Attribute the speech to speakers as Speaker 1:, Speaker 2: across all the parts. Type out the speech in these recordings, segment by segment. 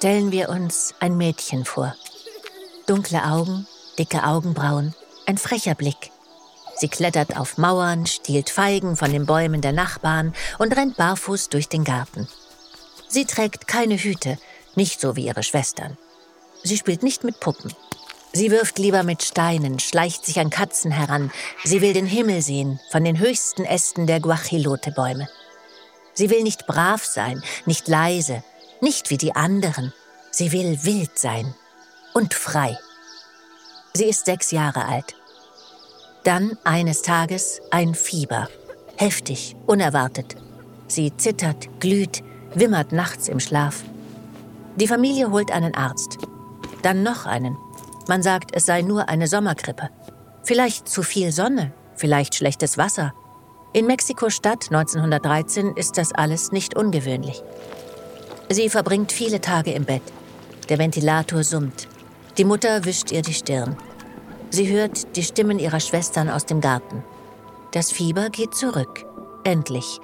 Speaker 1: Stellen wir uns ein Mädchen vor. Dunkle Augen, dicke Augenbrauen, ein frecher Blick. Sie klettert auf Mauern, stiehlt Feigen von den Bäumen der Nachbarn und rennt barfuß durch den Garten. Sie trägt keine Hüte, nicht so wie ihre Schwestern. Sie spielt nicht mit Puppen. Sie wirft lieber mit Steinen, schleicht sich an Katzen heran. Sie will den Himmel sehen, von den höchsten Ästen der Guajillote-Bäume. Sie will nicht brav sein, nicht leise, nicht wie die anderen. Sie will wild sein und frei. Sie ist 6 Jahre alt. Dann eines Tages ein Fieber. Heftig, unerwartet. Sie zittert, glüht, wimmert nachts im Schlaf. Die Familie holt einen Arzt. Dann noch einen. Man sagt, es sei nur eine Sommergrippe. Vielleicht zu viel Sonne, vielleicht schlechtes Wasser. In Mexiko-Stadt 1913 ist das alles nicht ungewöhnlich. Sie verbringt viele Tage im Bett. Der Ventilator summt. Die Mutter wischt ihr die Stirn. Sie hört die Stimmen ihrer Schwestern aus dem Garten. Das Fieber geht zurück. Endlich.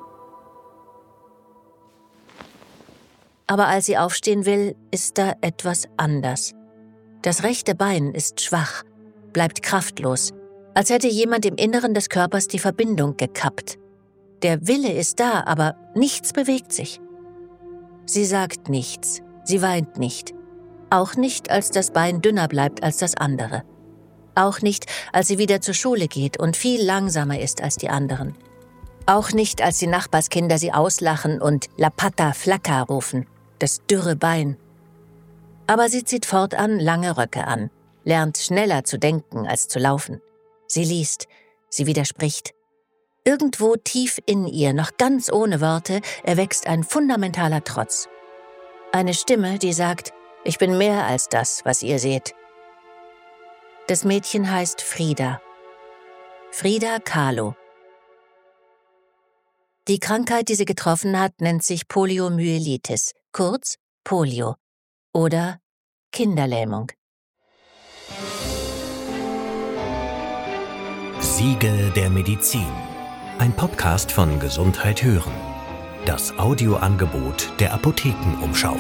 Speaker 1: Aber als sie aufstehen will, ist da etwas anders. Das rechte Bein ist schwach, bleibt kraftlos, als hätte jemand im Inneren des Körpers die Verbindung gekappt. Der Wille ist da, aber nichts bewegt sich. Sie sagt nichts, sie weint nicht. Auch nicht, als das Bein dünner bleibt als das andere. Auch nicht, als sie wieder zur Schule geht und viel langsamer ist als die anderen. Auch nicht, als die Nachbarskinder sie auslachen und La Pata Flaca rufen, das dürre Bein. Aber sie zieht fortan lange Röcke an, lernt schneller zu denken als zu laufen. Sie liest, sie widerspricht. Irgendwo tief in ihr, noch ganz ohne Worte, erwächst ein fundamentaler Trotz. Eine Stimme, die sagt, ich bin mehr als das, was ihr seht. Das Mädchen heißt Frida. Frida Kahlo. Die Krankheit, die sie getroffen hat, nennt sich Poliomyelitis, kurz Polio oder Kinderlähmung.
Speaker 2: Siegel der Medizin. Ein Podcast von Gesundheit hören. Das Audioangebot der Apothekenumschau.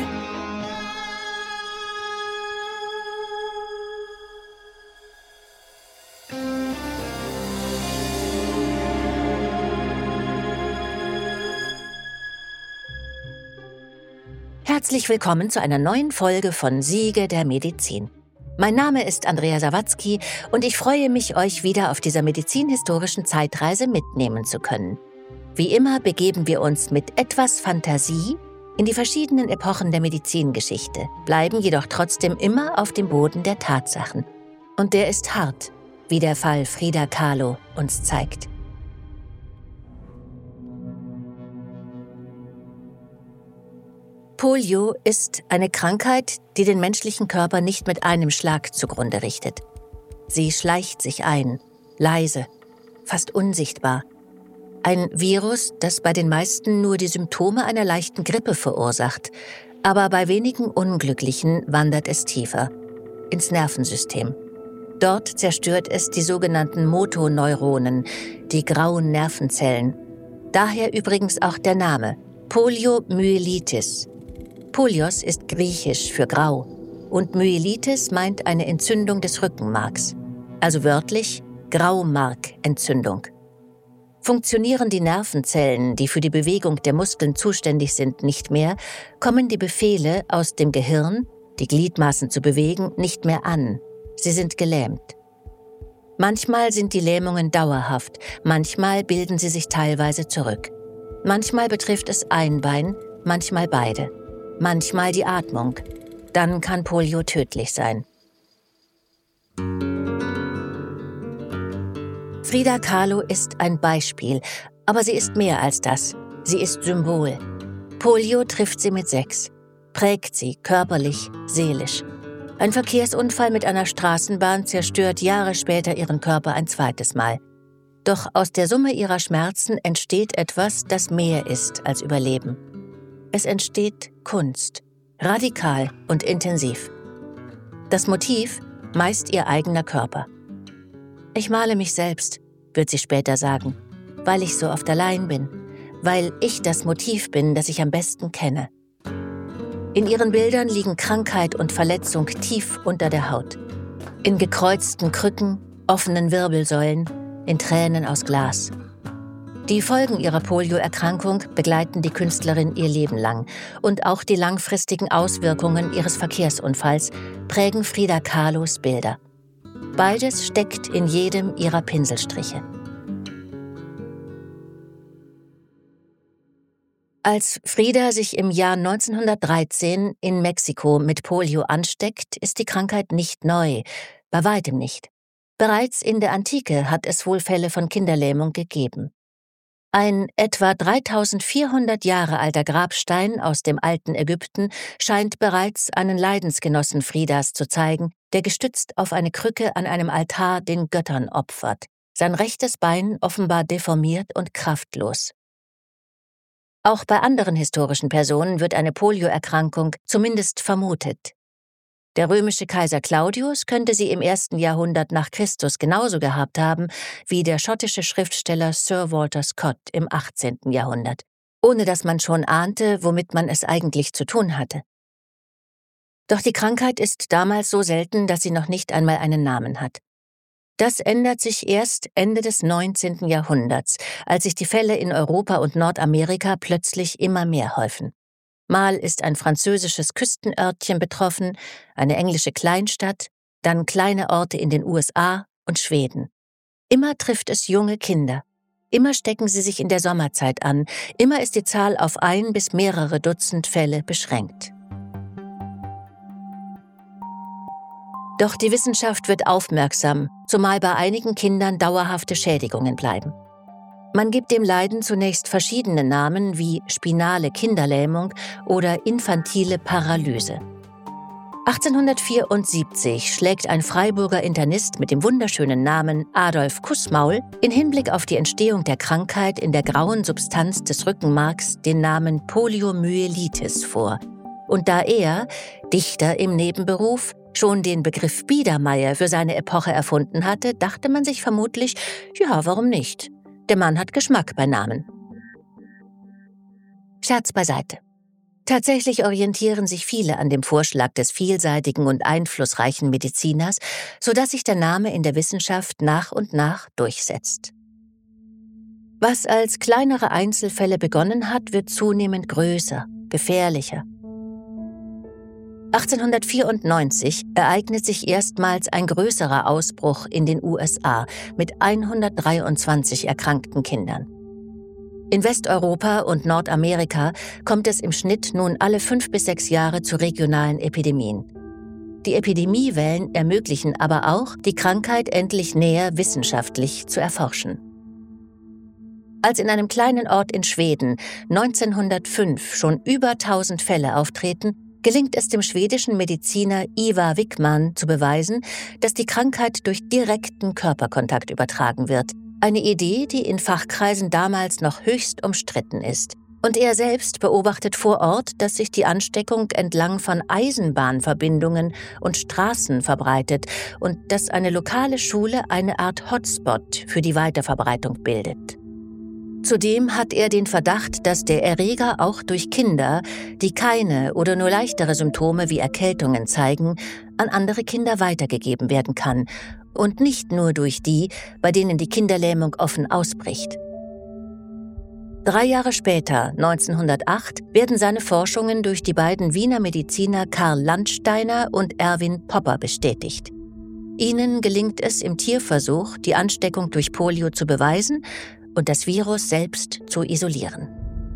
Speaker 1: Herzlich willkommen zu einer neuen Folge von Siegel der Medizin. Mein Name ist Andrea Sawatzki und ich freue mich, euch wieder auf dieser medizinhistorischen Zeitreise mitnehmen zu können. Wie immer begeben wir uns mit etwas Fantasie in die verschiedenen Epochen der Medizingeschichte, bleiben jedoch trotzdem immer auf dem Boden der Tatsachen. Und der ist hart, wie der Fall Frida Kahlo uns zeigt. Polio ist eine Krankheit, die den menschlichen Körper nicht mit einem Schlag zugrunde richtet. Sie schleicht sich ein, leise, fast unsichtbar. Ein Virus, das bei den meisten nur die Symptome einer leichten Grippe verursacht, aber bei wenigen Unglücklichen wandert es tiefer, ins Nervensystem. Dort zerstört es die sogenannten Motoneuronen, die grauen Nervenzellen. Daher übrigens auch der Name Poliomyelitis. Polios ist griechisch für grau und Myelitis meint eine Entzündung des Rückenmarks, also wörtlich Graumarkentzündung. Funktionieren die Nervenzellen, die für die Bewegung der Muskeln zuständig sind, nicht mehr, kommen die Befehle aus dem Gehirn, die Gliedmaßen zu bewegen, nicht mehr an. Sie sind gelähmt. Manchmal sind die Lähmungen dauerhaft, manchmal bilden sie sich teilweise zurück. Manchmal betrifft es ein Bein, manchmal beide. Manchmal die Atmung. Dann kann Polio tödlich sein. Frida Kahlo ist ein Beispiel, aber sie ist mehr als das. Sie ist Symbol. Polio trifft sie mit 6, prägt sie körperlich, seelisch. Ein Verkehrsunfall mit einer Straßenbahn zerstört Jahre später ihren Körper ein zweites Mal. Doch aus der Summe ihrer Schmerzen entsteht etwas, das mehr ist als Überleben. Es entsteht Kunst, radikal und intensiv. Das Motiv, meist ihr eigener Körper. Ich male mich selbst, wird sie später sagen, weil ich so oft allein bin, weil ich das Motiv bin, das ich am besten kenne. In ihren Bildern liegen Krankheit und Verletzung tief unter der Haut. In gekreuzten Krücken, offenen Wirbelsäulen, in Tränen aus Glas. Die Folgen ihrer Polioerkrankung begleiten die Künstlerin ihr Leben lang. Und auch die langfristigen Auswirkungen ihres Verkehrsunfalls prägen Frida Kahlos Bilder. Beides steckt in jedem ihrer Pinselstriche. Als Frida sich im Jahr 1913 in Mexiko mit Polio ansteckt, ist die Krankheit nicht neu, bei weitem nicht. Bereits in der Antike hat es wohl Fälle von Kinderlähmung gegeben. Ein etwa 3400 Jahre alter Grabstein aus dem alten Ägypten scheint bereits einen Leidensgenossen Fridas zu zeigen, der gestützt auf eine Krücke an einem Altar den Göttern opfert, sein rechtes Bein offenbar deformiert und kraftlos. Auch bei anderen historischen Personen wird eine Polioerkrankung zumindest vermutet. Der römische Kaiser Claudius könnte sie im 1. Jahrhundert nach Christus genauso gehabt haben wie der schottische Schriftsteller Sir Walter Scott im 18. Jahrhundert, ohne dass man schon ahnte, womit man es eigentlich zu tun hatte. Doch die Krankheit ist damals so selten, dass sie noch nicht einmal einen Namen hat. Das ändert sich erst Ende des 19. Jahrhunderts, als sich die Fälle in Europa und Nordamerika plötzlich immer mehr häufen. Mal ist ein französisches Küstenörtchen betroffen, eine englische Kleinstadt, dann kleine Orte in den USA und Schweden. Immer trifft es junge Kinder. Immer stecken sie sich in der Sommerzeit an. Immer ist die Zahl auf 1 bis mehrere Dutzend Fälle beschränkt. Doch die Wissenschaft wird aufmerksam, zumal bei einigen Kindern dauerhafte Schädigungen bleiben. Man gibt dem Leiden zunächst verschiedene Namen wie spinale Kinderlähmung oder infantile Paralyse. 1874 schlägt ein Freiburger Internist mit dem wunderschönen Namen Adolf Kussmaul in Hinblick auf die Entstehung der Krankheit in der grauen Substanz des Rückenmarks den Namen Poliomyelitis vor. Und da er, Dichter im Nebenberuf, schon den Begriff Biedermeier für seine Epoche erfunden hatte, dachte man sich vermutlich, ja, warum nicht? Der Mann hat Geschmack bei Namen. Scherz beiseite. Tatsächlich orientieren sich viele an dem Vorschlag des vielseitigen und einflussreichen Mediziners, sodass sich der Name in der Wissenschaft nach und nach durchsetzt. Was als kleinere Einzelfälle begonnen hat, wird zunehmend größer, gefährlicher. 1894 ereignet sich erstmals ein größerer Ausbruch in den USA mit 123 erkrankten Kindern. In Westeuropa und Nordamerika kommt es im Schnitt nun alle 5 bis 6 Jahre zu regionalen Epidemien. Die Epidemiewellen ermöglichen aber auch, die Krankheit endlich näher wissenschaftlich zu erforschen. Als in einem kleinen Ort in Schweden 1905 schon über 1000 Fälle auftreten, gelingt es dem schwedischen Mediziner Ivar Wickman zu beweisen, dass die Krankheit durch direkten Körperkontakt übertragen wird. Eine Idee, die in Fachkreisen damals noch höchst umstritten ist. Und er selbst beobachtet vor Ort, dass sich die Ansteckung entlang von Eisenbahnverbindungen und Straßen verbreitet und dass eine lokale Schule eine Art Hotspot für die Weiterverbreitung bildet. Zudem hat er den Verdacht, dass der Erreger auch durch Kinder, die keine oder nur leichtere Symptome wie Erkältungen zeigen, an andere Kinder weitergegeben werden kann und nicht nur durch die, bei denen die Kinderlähmung offen ausbricht. 3 Jahre später, 1908, werden seine Forschungen durch die beiden Wiener Mediziner Karl Landsteiner und Erwin Popper bestätigt. Ihnen gelingt es im Tierversuch, die Ansteckung durch Polio zu beweisen und das Virus selbst zu isolieren.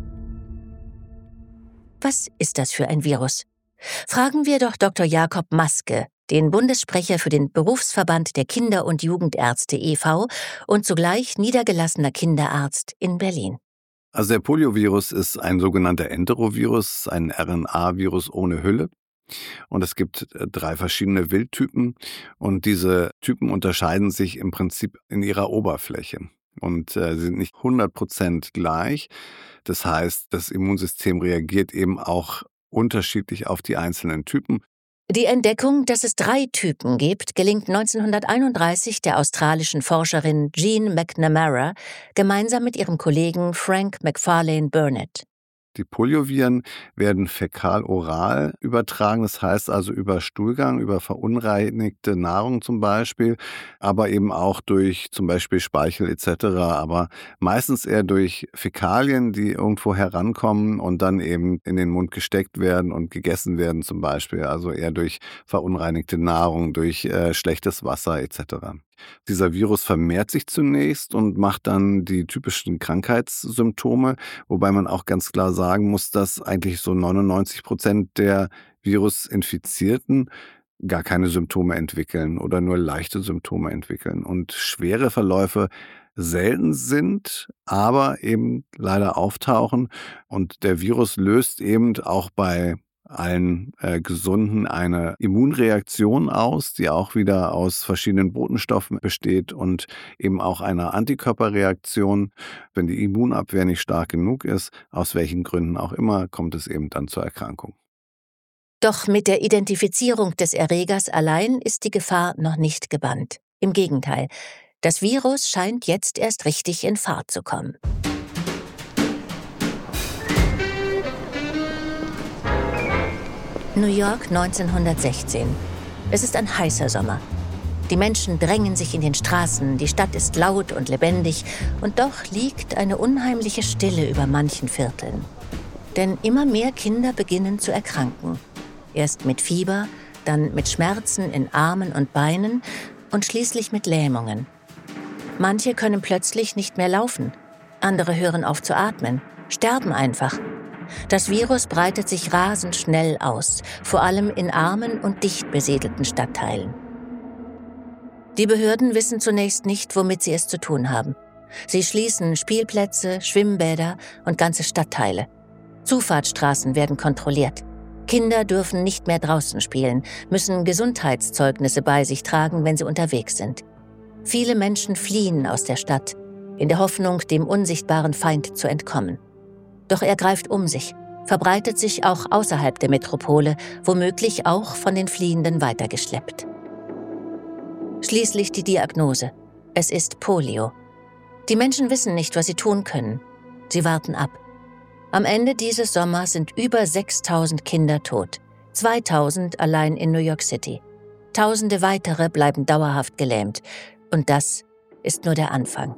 Speaker 1: Was ist das für ein Virus? Fragen wir doch Dr. Jakob Maske, den Bundessprecher für den Berufsverband der Kinder- und Jugendärzte e.V. und zugleich niedergelassener Kinderarzt in Berlin.
Speaker 3: Also der Poliovirus ist ein sogenannter Enterovirus, ein RNA-Virus ohne Hülle. Und es gibt 3 verschiedene Wildtypen und diese Typen unterscheiden sich im Prinzip in ihrer Oberfläche. Und sie sind nicht 100% gleich. Das heißt, das Immunsystem reagiert eben auch unterschiedlich auf die einzelnen Typen.
Speaker 1: Die Entdeckung, dass es 3 Typen gibt, gelingt 1931 der australischen Forscherin Jean McNamara gemeinsam mit ihrem Kollegen Frank Macfarlane Burnett.
Speaker 3: Die Polioviren werden fäkal-oral übertragen, das heißt also über Stuhlgang, über verunreinigte Nahrung zum Beispiel, aber eben auch durch zum Beispiel Speichel etc., aber meistens eher durch Fäkalien, die irgendwo herankommen und dann eben in den Mund gesteckt werden und gegessen werden zum Beispiel, also eher durch verunreinigte Nahrung, durch schlechtes Wasser etc. Dieser Virus vermehrt sich zunächst und macht dann die typischen Krankheitssymptome, wobei man auch ganz klar sagen muss, dass eigentlich so 99% der Virusinfizierten gar keine Symptome entwickeln oder nur leichte Symptome entwickeln und schwere Verläufe selten sind, aber eben leider auftauchen. Und der Virus löst eben auch bei allen Gesunden eine Immunreaktion aus, die auch wieder aus verschiedenen Botenstoffen besteht und eben auch einer Antikörperreaktion. Wenn die Immunabwehr nicht stark genug ist, aus welchen Gründen auch immer, kommt es eben dann zur Erkrankung.
Speaker 1: Doch mit der Identifizierung des Erregers allein ist die Gefahr noch nicht gebannt. Im Gegenteil, das Virus scheint jetzt erst richtig in Fahrt zu kommen. New York 1916. Es ist ein heißer Sommer. Die Menschen drängen sich in den Straßen, die Stadt ist laut und lebendig und doch liegt eine unheimliche Stille über manchen Vierteln. Denn immer mehr Kinder beginnen zu erkranken. Erst mit Fieber, dann mit Schmerzen in Armen und Beinen und schließlich mit Lähmungen. Manche können plötzlich nicht mehr laufen, andere hören auf zu atmen, sterben einfach. Das Virus breitet sich rasend schnell aus, vor allem in armen und dicht besiedelten Stadtteilen. Die Behörden wissen zunächst nicht, womit sie es zu tun haben. Sie schließen Spielplätze, Schwimmbäder und ganze Stadtteile. Zufahrtsstraßen werden kontrolliert. Kinder dürfen nicht mehr draußen spielen, müssen Gesundheitszeugnisse bei sich tragen, wenn sie unterwegs sind. Viele Menschen fliehen aus der Stadt, in der Hoffnung, dem unsichtbaren Feind zu entkommen. Doch er greift um sich, verbreitet sich auch außerhalb der Metropole, womöglich auch von den Fliehenden weitergeschleppt. Schließlich die Diagnose. Es ist Polio. Die Menschen wissen nicht, was sie tun können. Sie warten ab. Am Ende dieses Sommers sind über 6.000 Kinder tot. 2.000 allein in New York City. Tausende weitere bleiben dauerhaft gelähmt. Und das ist nur der Anfang.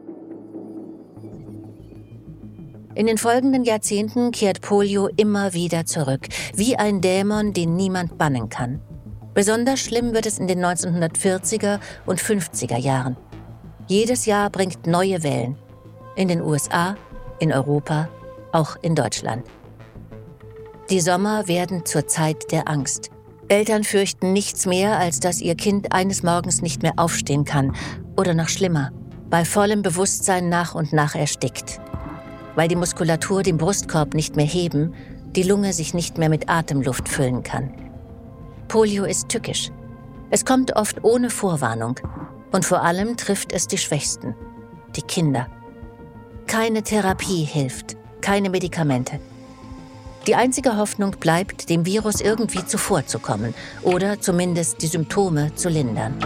Speaker 1: In den folgenden Jahrzehnten kehrt Polio immer wieder zurück, wie ein Dämon, den niemand bannen kann. Besonders schlimm wird es in den 1940er und 50er Jahren. Jedes Jahr bringt neue Wellen. In den USA, in Europa, auch in Deutschland. Die Sommer werden zur Zeit der Angst. Eltern fürchten nichts mehr, als dass ihr Kind eines Morgens nicht mehr aufstehen kann oder noch schlimmer, bei vollem Bewusstsein nach und nach erstickt. Weil die Muskulatur den Brustkorb nicht mehr heben, die Lunge sich nicht mehr mit Atemluft füllen kann. Polio ist tückisch. Es kommt oft ohne Vorwarnung und vor allem trifft es die Schwächsten, die Kinder. Keine Therapie hilft, keine Medikamente. Die einzige Hoffnung bleibt, dem Virus irgendwie zuvorzukommen oder zumindest die Symptome zu lindern.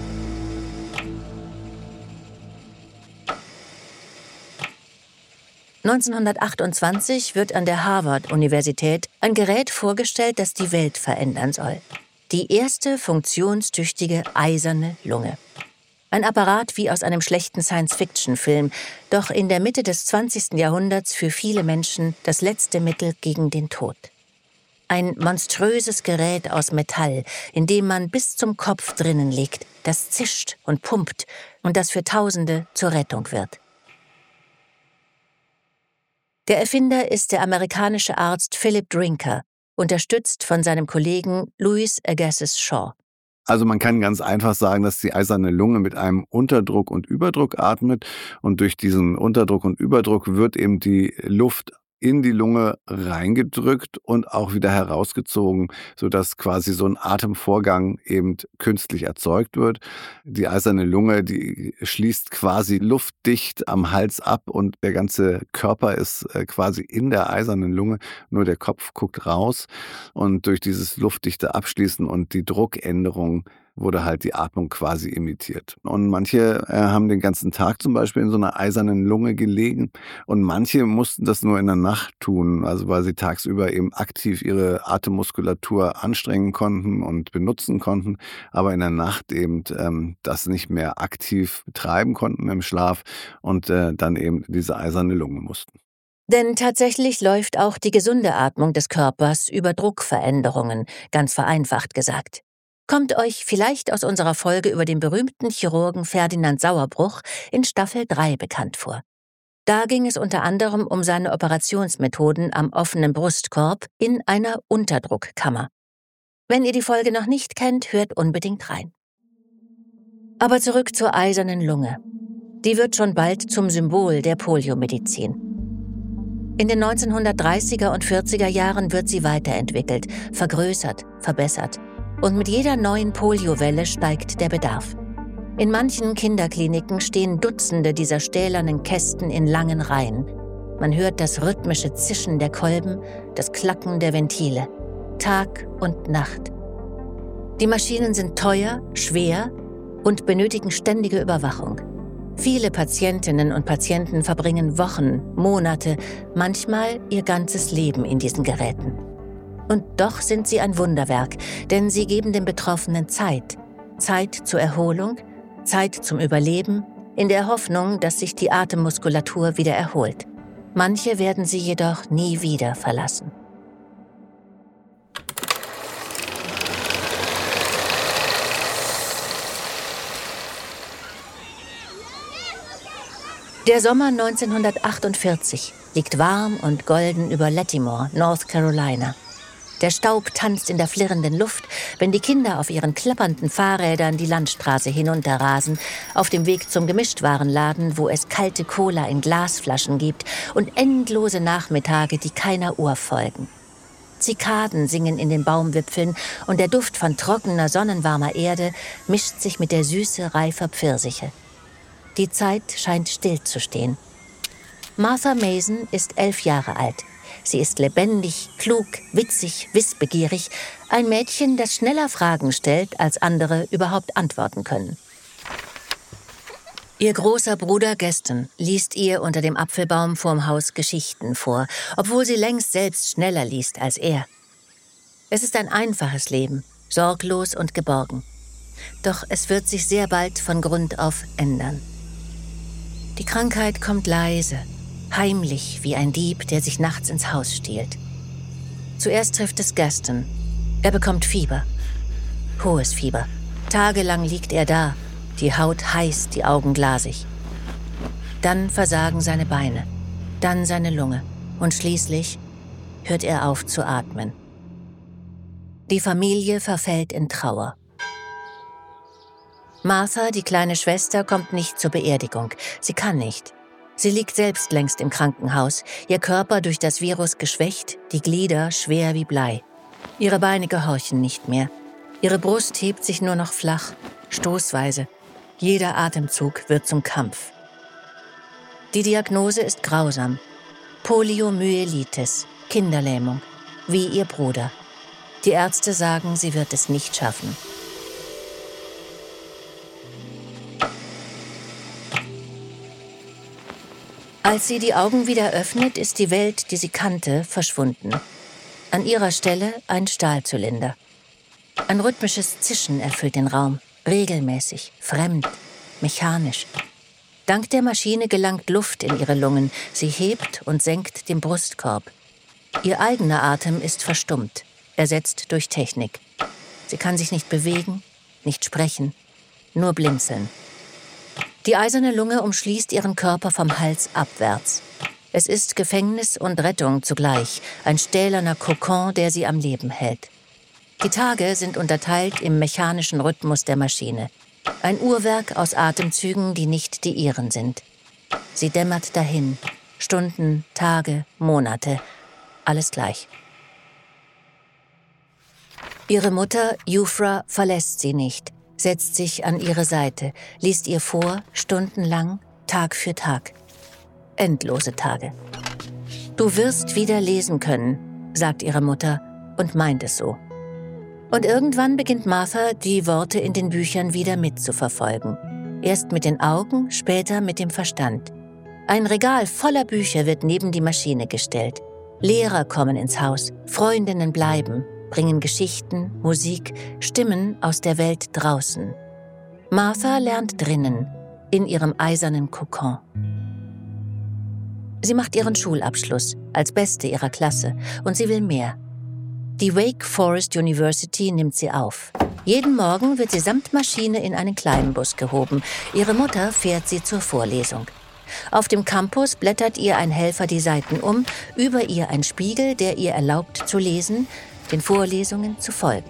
Speaker 1: (1928) wird an der Harvard-Universität ein Gerät vorgestellt, das die Welt verändern soll. Die erste funktionstüchtige eiserne Lunge. Ein Apparat wie aus einem schlechten Science-Fiction-Film, doch in der Mitte des 20. Jahrhunderts für viele Menschen das letzte Mittel gegen den Tod. Ein monströses Gerät aus Metall, in dem man bis zum Kopf drinnen liegt, das zischt und pumpt und das für Tausende zur Rettung wird. Der Erfinder ist der amerikanische Arzt Philip Drinker, unterstützt von seinem Kollegen Louis Agassiz Shaw.
Speaker 3: Also man kann ganz einfach sagen, dass die eiserne Lunge mit einem Unterdruck und Überdruck atmet und durch diesen Unterdruck und Überdruck wird eben die Luft in die Lunge reingedrückt und auch wieder herausgezogen, sodass quasi so ein Atemvorgang eben künstlich erzeugt wird. Die eiserne Lunge, die schließt quasi luftdicht am Hals ab und der ganze Körper ist quasi in der eisernen Lunge, nur der Kopf guckt raus und durch dieses luftdichte Abschließen und die Druckänderung wurde halt die Atmung quasi imitiert. Und manche haben den ganzen Tag zum Beispiel in so einer eisernen Lunge gelegen und manche mussten das nur in der Nacht tun, also weil sie tagsüber eben aktiv ihre Atemmuskulatur anstrengen konnten und benutzen konnten, aber in der Nacht eben das nicht mehr aktiv betreiben konnten im Schlaf und dann eben diese eiserne Lunge mussten.
Speaker 1: Denn tatsächlich läuft auch die gesunde Atmung des Körpers über Druckveränderungen, ganz vereinfacht gesagt. Kommt euch vielleicht aus unserer Folge über den berühmten Chirurgen Ferdinand Sauerbruch in Staffel 3 bekannt vor. Da ging es unter anderem um seine Operationsmethoden am offenen Brustkorb in einer Unterdruckkammer. Wenn ihr die Folge noch nicht kennt, hört unbedingt rein. Aber zurück zur eisernen Lunge. Die wird schon bald zum Symbol der Poliomedizin. In den 1930er und 40er Jahren wird sie weiterentwickelt, vergrößert, verbessert. Und mit jeder neuen Poliowelle steigt der Bedarf. In manchen Kinderkliniken stehen Dutzende dieser stählernen Kästen in langen Reihen. Man hört das rhythmische Zischen der Kolben, das Klacken der Ventile. Tag und Nacht. Die Maschinen sind teuer, schwer und benötigen ständige Überwachung. Viele Patientinnen und Patienten verbringen Wochen, Monate, manchmal ihr ganzes Leben in diesen Geräten. Und doch sind sie ein Wunderwerk, denn sie geben den Betroffenen Zeit. Zeit zur Erholung, Zeit zum Überleben, in der Hoffnung, dass sich die Atemmuskulatur wieder erholt. Manche werden sie jedoch nie wieder verlassen. Der Sommer 1948 liegt warm und golden über Lattimore, North Carolina. Der Staub tanzt in der flirrenden Luft, wenn die Kinder auf ihren klappernden Fahrrädern die Landstraße hinunterrasen, auf dem Weg zum Gemischtwarenladen, wo es kalte Cola in Glasflaschen gibt und endlose Nachmittage, die keiner Uhr folgen. Zikaden singen in den Baumwipfeln und der Duft von trockener, sonnenwarmer Erde mischt sich mit der Süße reifer Pfirsiche. Die Zeit scheint stillzustehen. Martha Mason ist 11 Jahre alt. Sie ist lebendig, klug, witzig, wissbegierig. Ein Mädchen, das schneller Fragen stellt, als andere überhaupt antworten können. Ihr großer Bruder Gaston liest ihr unter dem Apfelbaum vorm Haus Geschichten vor, obwohl sie längst selbst schneller liest als er. Es ist ein einfaches Leben, sorglos und geborgen. Doch es wird sich sehr bald von Grund auf ändern. Die Krankheit kommt leise, heimlich wie ein Dieb, der sich nachts ins Haus stiehlt. Zuerst trifft es Gaston. Er bekommt Fieber. Hohes Fieber. Tagelang liegt er da, die Haut heiß, die Augen glasig. Dann versagen seine Beine, dann seine Lunge und schließlich hört er auf zu atmen. Die Familie verfällt in Trauer. Martha, die kleine Schwester, kommt nicht zur Beerdigung. Sie kann nicht. Sie liegt selbst längst im Krankenhaus, ihr Körper durch das Virus geschwächt, die Glieder schwer wie Blei. Ihre Beine gehorchen nicht mehr. Ihre Brust hebt sich nur noch flach, stoßweise. Jeder Atemzug wird zum Kampf. Die Diagnose ist grausam. Poliomyelitis, Kinderlähmung, wie ihr Bruder. Die Ärzte sagen, sie wird es nicht schaffen. Als sie die Augen wieder öffnet, ist die Welt, die sie kannte, verschwunden. An ihrer Stelle ein Stahlzylinder. Ein rhythmisches Zischen erfüllt den Raum, regelmäßig, fremd, mechanisch. Dank der Maschine gelangt Luft in ihre Lungen. Sie hebt und senkt den Brustkorb. Ihr eigener Atem ist verstummt, ersetzt durch Technik. Sie kann sich nicht bewegen, nicht sprechen, nur blinzeln. Die eiserne Lunge umschließt ihren Körper vom Hals abwärts. Es ist Gefängnis und Rettung zugleich, ein stählerner Kokon, der sie am Leben hält. Die Tage sind unterteilt im mechanischen Rhythmus der Maschine. Ein Uhrwerk aus Atemzügen, die nicht die ihren sind. Sie dämmert dahin. Stunden, Tage, Monate, alles gleich. Ihre Mutter, Jufra, verlässt sie nicht, setzt sich an ihre Seite, liest ihr vor, stundenlang, Tag für Tag. Endlose Tage. Du wirst wieder lesen können, sagt ihre Mutter und meint es so. Und irgendwann beginnt Martha, die Worte in den Büchern wieder mitzuverfolgen. Erst mit den Augen, später mit dem Verstand. Ein Regal voller Bücher wird neben die Maschine gestellt. Lehrer kommen ins Haus, Freundinnen bleiben, bringen Geschichten, Musik, Stimmen aus der Welt draußen. Martha lernt drinnen, in ihrem eisernen Kokon. Sie macht ihren Schulabschluss als Beste ihrer Klasse und sie will mehr. Die Wake Forest University nimmt sie auf. Jeden Morgen wird sie samt Maschine in einen kleinen Bus gehoben. Ihre Mutter fährt sie zur Vorlesung. Auf dem Campus blättert ihr ein Helfer die Seiten um, über ihr ein Spiegel, der ihr erlaubt zu lesen, den Vorlesungen zu folgen.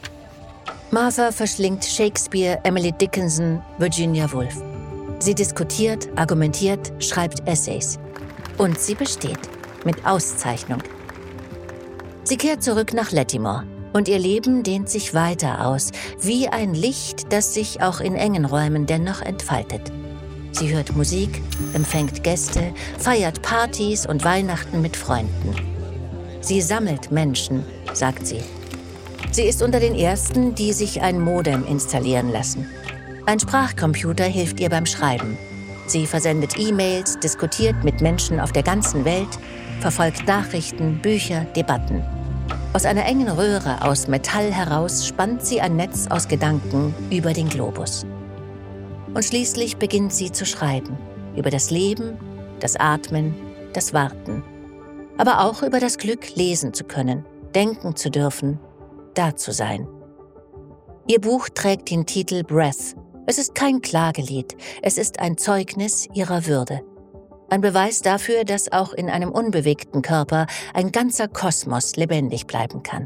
Speaker 1: Martha verschlingt Shakespeare, Emily Dickinson, Virginia Woolf. Sie diskutiert, argumentiert, schreibt Essays. Und sie besteht, mit Auszeichnung. Sie kehrt zurück nach Lattimore und ihr Leben dehnt sich weiter aus, wie ein Licht, das sich auch in engen Räumen dennoch entfaltet. Sie hört Musik, empfängt Gäste, feiert Partys und Weihnachten mit Freunden. Sie sammelt Menschen, sagt sie. Sie ist unter den Ersten, die sich ein Modem installieren lassen. Ein Sprachcomputer hilft ihr beim Schreiben. Sie versendet E-Mails, diskutiert mit Menschen auf der ganzen Welt, verfolgt Nachrichten, Bücher, Debatten. Aus einer engen Röhre aus Metall heraus spannt sie ein Netz aus Gedanken über den Globus. Und schließlich beginnt sie zu schreiben. Über das Leben, das Atmen, das Warten. Aber auch über das Glück, lesen zu können, denken zu dürfen, da zu sein. Ihr Buch trägt den Titel Breath. Es ist kein Klagelied, es ist ein Zeugnis ihrer Würde. Ein Beweis dafür, dass auch in einem unbewegten Körper ein ganzer Kosmos lebendig bleiben kann.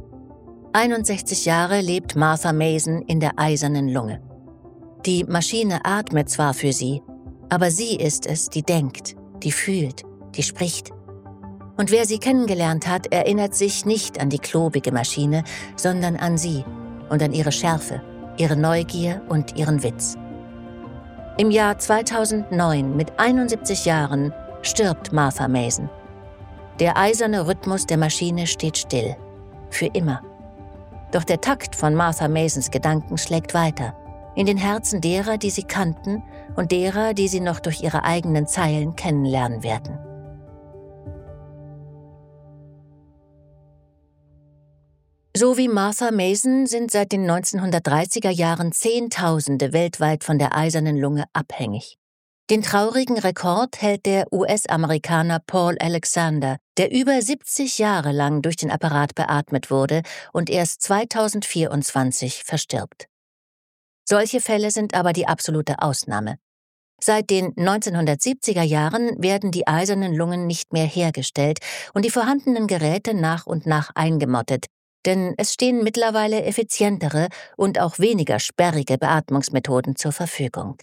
Speaker 1: 61 Jahre lebt Martha Mason in der eisernen Lunge. Die Maschine atmet zwar für sie, aber sie ist es, die denkt, die fühlt, die spricht. Und wer sie kennengelernt hat, erinnert sich nicht an die klobige Maschine, sondern an sie und an ihre Schärfe, ihre Neugier und ihren Witz. Im Jahr 2009, mit 71 Jahren, stirbt Martha Mason. Der eiserne Rhythmus der Maschine steht still. Für immer. Doch der Takt von Martha Masons Gedanken schlägt weiter. In den Herzen derer, die sie kannten und derer, die sie noch durch ihre eigenen Zeilen kennenlernen werden. So wie Martha Mason sind seit den 1930er Jahren Zehntausende weltweit von der eisernen Lunge abhängig. Den traurigen Rekord hält der US-Amerikaner Paul Alexander, der über 70 Jahre lang durch den Apparat beatmet wurde und erst 2024 verstirbt. Solche Fälle sind aber die absolute Ausnahme. Seit den 1970er Jahren werden die eisernen Lungen nicht mehr hergestellt und die vorhandenen Geräte nach und nach eingemottet, denn es stehen mittlerweile effizientere und auch weniger sperrige Beatmungsmethoden zur Verfügung.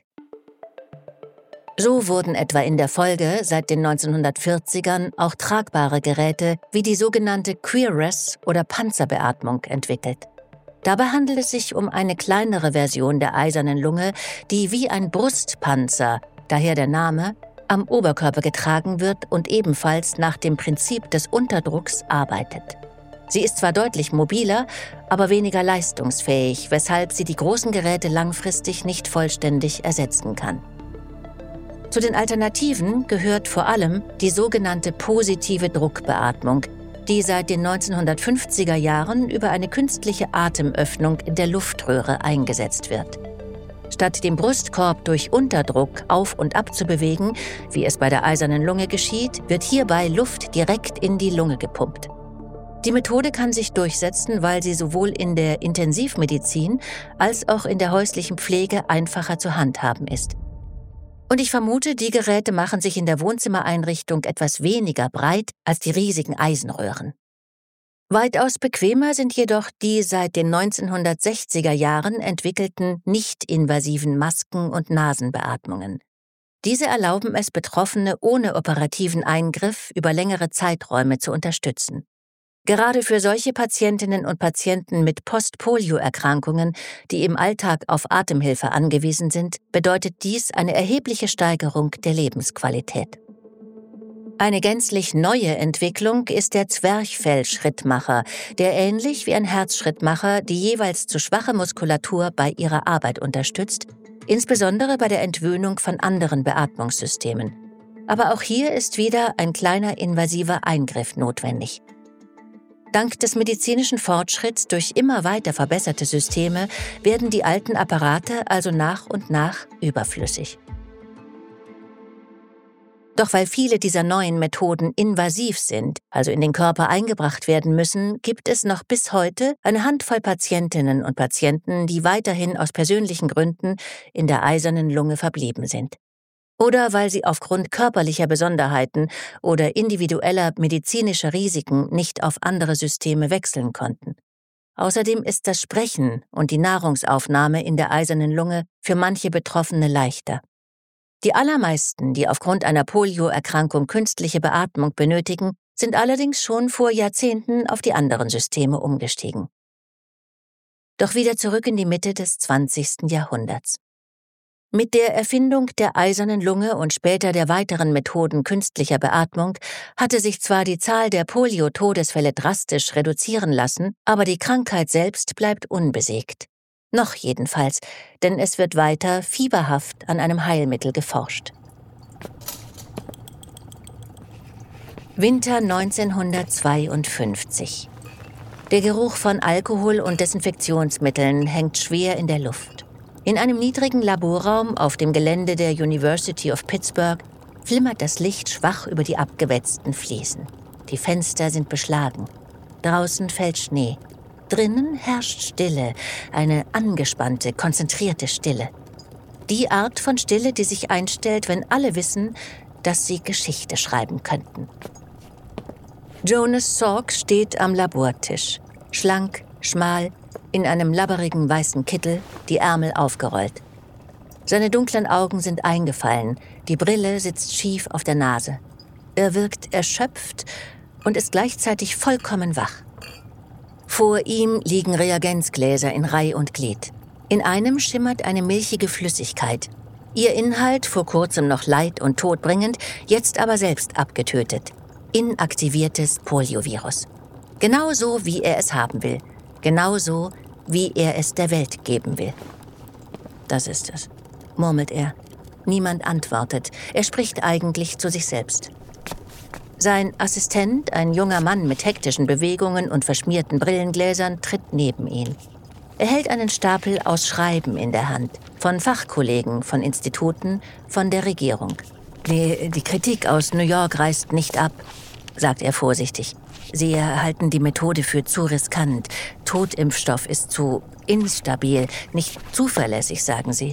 Speaker 1: So wurden etwa in der Folge seit den 1940ern auch tragbare Geräte wie die sogenannte Cuirass oder Panzerbeatmung entwickelt. Dabei handelt es sich um eine kleinere Version der eisernen Lunge, die wie ein Brustpanzer, daher der Name, am Oberkörper getragen wird und ebenfalls nach dem Prinzip des Unterdrucks arbeitet. Sie ist zwar deutlich mobiler, aber weniger leistungsfähig, weshalb sie die großen Geräte langfristig nicht vollständig ersetzen kann. Zu den Alternativen gehört vor allem die sogenannte positive Druckbeatmung, die seit den 1950er Jahren über eine künstliche Atemöffnung in der Luftröhre eingesetzt wird. Statt den Brustkorb durch Unterdruck auf und ab zu bewegen, wie es bei der eisernen Lunge geschieht, wird hierbei Luft direkt in die Lunge gepumpt. Die Methode kann sich durchsetzen, weil sie sowohl in der Intensivmedizin als auch in der häuslichen Pflege einfacher zu handhaben ist. Und ich vermute, die Geräte machen sich in der Wohnzimmereinrichtung etwas weniger breit als die riesigen Eisenröhren. Weitaus bequemer sind jedoch die seit den 1960er Jahren entwickelten nicht-invasiven Masken- und Nasenbeatmungen. Diese erlauben es, Betroffene ohne operativen Eingriff über längere Zeiträume zu unterstützen. Gerade für solche Patientinnen und Patienten mit Post-Polio-Erkrankungen, die im Alltag auf Atemhilfe angewiesen sind, bedeutet dies eine erhebliche Steigerung der Lebensqualität. Eine gänzlich neue Entwicklung ist der Zwerchfellschrittmacher, der ähnlich wie ein Herzschrittmacher die jeweils zu schwache Muskulatur bei ihrer Arbeit unterstützt, insbesondere bei der Entwöhnung von anderen Beatmungssystemen. Aber auch hier ist wieder ein kleiner invasiver Eingriff notwendig. Dank des medizinischen Fortschritts durch immer weiter verbesserte Systeme werden die alten Apparate also nach und nach überflüssig. Doch weil viele dieser neuen Methoden invasiv sind, also in den Körper eingebracht werden müssen, gibt es noch bis heute eine Handvoll Patientinnen und Patienten, die weiterhin aus persönlichen Gründen in der eisernen Lunge verblieben sind. Oder weil sie aufgrund körperlicher Besonderheiten oder individueller medizinischer Risiken nicht auf andere Systeme wechseln konnten. Außerdem ist das Sprechen und die Nahrungsaufnahme in der eisernen Lunge für manche Betroffene leichter. Die allermeisten, die aufgrund einer Polioerkrankung künstliche Beatmung benötigen, sind allerdings schon vor Jahrzehnten auf die anderen Systeme umgestiegen. Doch wieder zurück in die Mitte des 20. Jahrhunderts. Mit der Erfindung der eisernen Lunge und später der weiteren Methoden künstlicher Beatmung hatte sich zwar die Zahl der Polio-Todesfälle drastisch reduzieren lassen, aber die Krankheit selbst bleibt unbesiegt. Noch jedenfalls, denn es wird weiter fieberhaft an einem Heilmittel geforscht. Winter 1952. Der Geruch von Alkohol und Desinfektionsmitteln hängt schwer in der Luft. In einem niedrigen Laborraum auf dem Gelände der University of Pittsburgh flimmert das Licht schwach über die abgewetzten Fliesen. Die Fenster sind beschlagen. Draußen fällt Schnee. Drinnen herrscht Stille, eine angespannte, konzentrierte Stille. Die Art von Stille, die sich einstellt, wenn alle wissen, dass sie Geschichte schreiben könnten. Jonas Salk steht am Labortisch. Schlank, schmal, in einem labberigen weißen Kittel, die Ärmel aufgerollt. Seine dunklen Augen sind eingefallen, die Brille sitzt schief auf der Nase. Er wirkt erschöpft und ist gleichzeitig vollkommen wach. Vor ihm liegen Reagenzgläser in Reih und Glied. In einem schimmert eine milchige Flüssigkeit. Ihr Inhalt, vor kurzem noch Leid und Tod bringend, jetzt aber selbst abgetötet. Inaktiviertes Poliovirus. Genauso, wie er es haben will. Genauso, wie er es der Welt geben will. Das ist es, murmelt er. Niemand antwortet. Er spricht eigentlich zu sich selbst. Sein Assistent, ein junger Mann mit hektischen Bewegungen und verschmierten Brillengläsern, tritt neben ihn. Er hält einen Stapel aus Schreiben in der Hand. Von Fachkollegen, von Instituten, von der Regierung. Die Kritik aus New York reißt nicht ab, sagt er vorsichtig. Sie halten die Methode für zu riskant. Totimpfstoff ist zu instabil, nicht zuverlässig, sagen sie.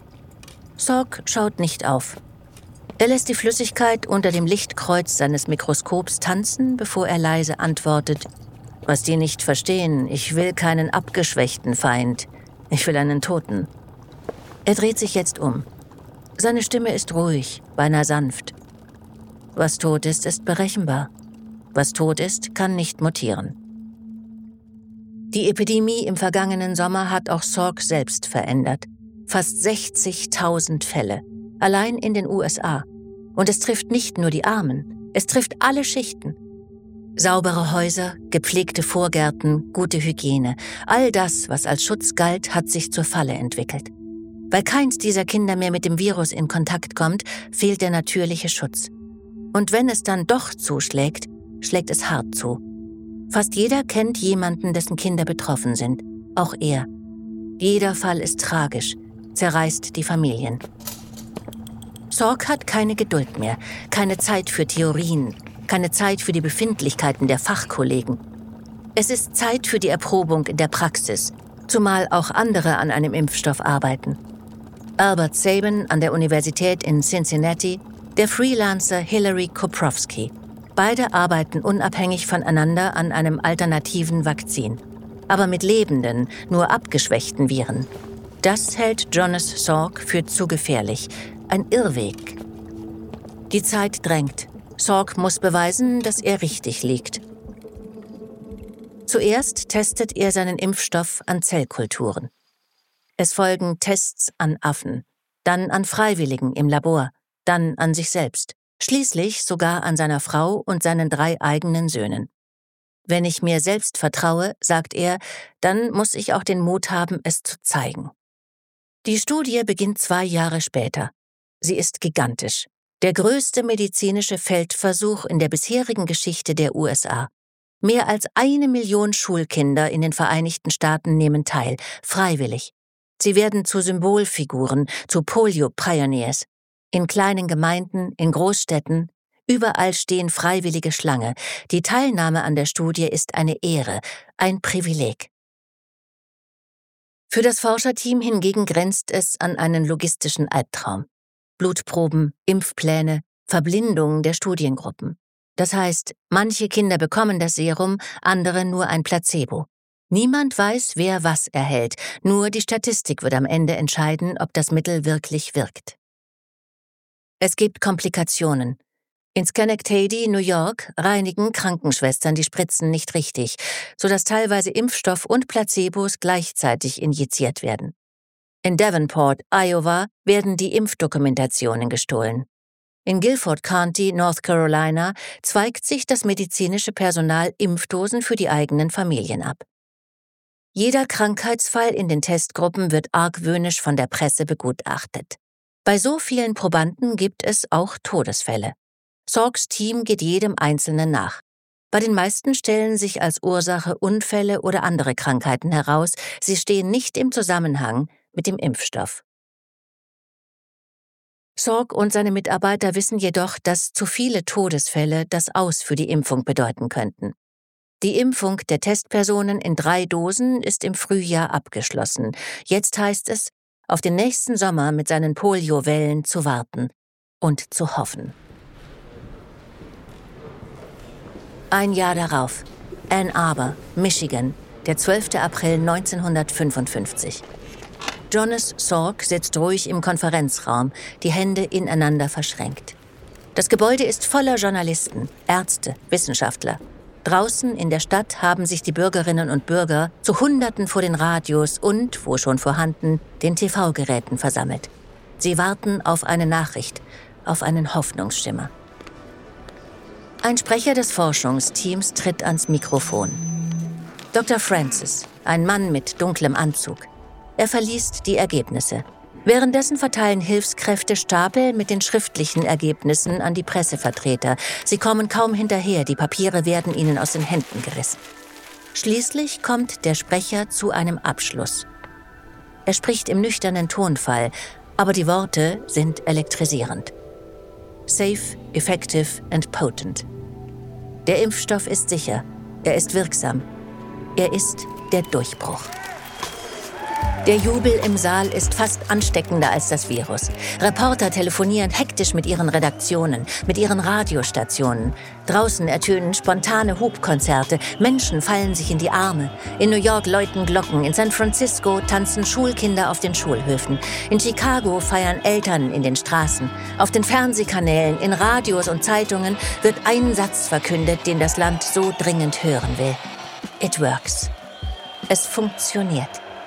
Speaker 1: Salk schaut nicht auf. Er lässt die Flüssigkeit unter dem Lichtkreuz seines Mikroskops tanzen, bevor er leise antwortet: Was die nicht verstehen, ich will keinen abgeschwächten Feind. Ich will einen Toten. Er dreht sich jetzt um. Seine Stimme ist ruhig, beinahe sanft. Was tot ist, ist berechenbar. Was tot ist, kann nicht mutieren. Die Epidemie im vergangenen Sommer hat auch Salk selbst verändert. Fast 60.000 Fälle, allein in den USA. Und es trifft nicht nur die Armen, es trifft alle Schichten. Saubere Häuser, gepflegte Vorgärten, gute Hygiene. All das, was als Schutz galt, hat sich zur Falle entwickelt. Weil keins dieser Kinder mehr mit dem Virus in Kontakt kommt, fehlt der natürliche Schutz. Und wenn es dann doch zuschlägt, schlägt es hart zu. Fast jeder kennt jemanden, dessen Kinder betroffen sind. Auch er. Jeder Fall ist tragisch, zerreißt die Familien. Salk hat keine Geduld mehr, keine Zeit für Theorien, keine Zeit für die Befindlichkeiten der Fachkollegen. Es ist Zeit für die Erprobung in der Praxis, zumal auch andere an einem Impfstoff arbeiten. Albert Sabin an der Universität in Cincinnati, der Freelancer Hilary Koprowski. Beide arbeiten unabhängig voneinander an einem alternativen Vakzin, aber mit lebenden, nur abgeschwächten Viren. Das hält Jonas Salk für zu gefährlich, ein Irrweg. Die Zeit drängt. Salk muss beweisen, dass er richtig liegt. Zuerst testet er seinen Impfstoff an Zellkulturen. Es folgen Tests an Affen, dann an Freiwilligen im Labor, dann an sich selbst. Schließlich sogar an seiner Frau und seinen 3 eigenen Söhnen. Wenn ich mir selbst vertraue, sagt er, dann muss ich auch den Mut haben, es zu zeigen. Die Studie beginnt 2 Jahre später. Sie ist gigantisch. Der größte medizinische Feldversuch in der bisherigen Geschichte der USA. Mehr als 1 Million Schulkinder in den Vereinigten Staaten nehmen teil, freiwillig. Sie werden zu Symbolfiguren, zu Polio-Pioneers. In kleinen Gemeinden, in Großstädten, überall stehen Freiwillige Schlange. Die Teilnahme an der Studie ist eine Ehre, ein Privileg. Für das Forscherteam hingegen grenzt es an einen logistischen Albtraum. Blutproben, Impfpläne, Verblindung der Studiengruppen. Das heißt, manche Kinder bekommen das Serum, andere nur ein Placebo. Niemand weiß, wer was erhält, nur die Statistik wird am Ende entscheiden, ob das Mittel wirklich wirkt. Es gibt Komplikationen. In Schenectady, New York, reinigen Krankenschwestern die Spritzen nicht richtig, sodass teilweise Impfstoff und Placebos gleichzeitig injiziert werden. In Davenport, Iowa, werden die Impfdokumentationen gestohlen. In Guilford County, North Carolina, zweigt sich das medizinische Personal Impfdosen für die eigenen Familien ab. Jeder Krankheitsfall in den Testgruppen wird argwöhnisch von der Presse begutachtet. Bei so vielen Probanden gibt es auch Todesfälle. Salks Team geht jedem Einzelnen nach. Bei den meisten stellen sich als Ursache Unfälle oder andere Krankheiten heraus, sie stehen nicht im Zusammenhang mit dem Impfstoff. Salk und seine Mitarbeiter wissen jedoch, dass zu viele Todesfälle das Aus für die Impfung bedeuten könnten. Die Impfung der Testpersonen in 3 Dosen ist im Frühjahr abgeschlossen. Jetzt heißt es, auf den nächsten Sommer mit seinen Poliowellen zu warten und zu hoffen. Ein Jahr darauf, Ann Arbor, Michigan, der 12. April 1955. Jonas Salk sitzt ruhig im Konferenzraum, die Hände ineinander verschränkt. Das Gebäude ist voller Journalisten, Ärzte, Wissenschaftler. Draußen in der Stadt haben sich die Bürgerinnen und Bürger zu Hunderten vor den Radios und, wo schon vorhanden, den TV-Geräten versammelt. Sie warten auf eine Nachricht, auf einen Hoffnungsschimmer. Ein Sprecher des Forschungsteams tritt ans Mikrofon. Dr. Francis, ein Mann mit dunklem Anzug. Er verliest die Ergebnisse. Währenddessen verteilen Hilfskräfte Stapel mit den schriftlichen Ergebnissen an die Pressevertreter. Sie kommen kaum hinterher, die Papiere werden ihnen aus den Händen gerissen. Schließlich kommt der Sprecher zu einem Abschluss. Er spricht im nüchternen Tonfall, aber die Worte sind elektrisierend. Safe, effective and potent. Der Impfstoff ist sicher, er ist wirksam, er ist der Durchbruch. Der Jubel im Saal ist fast ansteckender als das Virus. Reporter telefonieren hektisch mit ihren Redaktionen, mit ihren Radiostationen. Draußen ertönen spontane Hupkonzerte, Menschen fallen sich in die Arme. In New York läuten Glocken, in San Francisco tanzen Schulkinder auf den Schulhöfen. In Chicago feiern Eltern in den Straßen. Auf den Fernsehkanälen, in Radios und Zeitungen wird ein Satz verkündet, den das Land so dringend hören will. It works. Es funktioniert.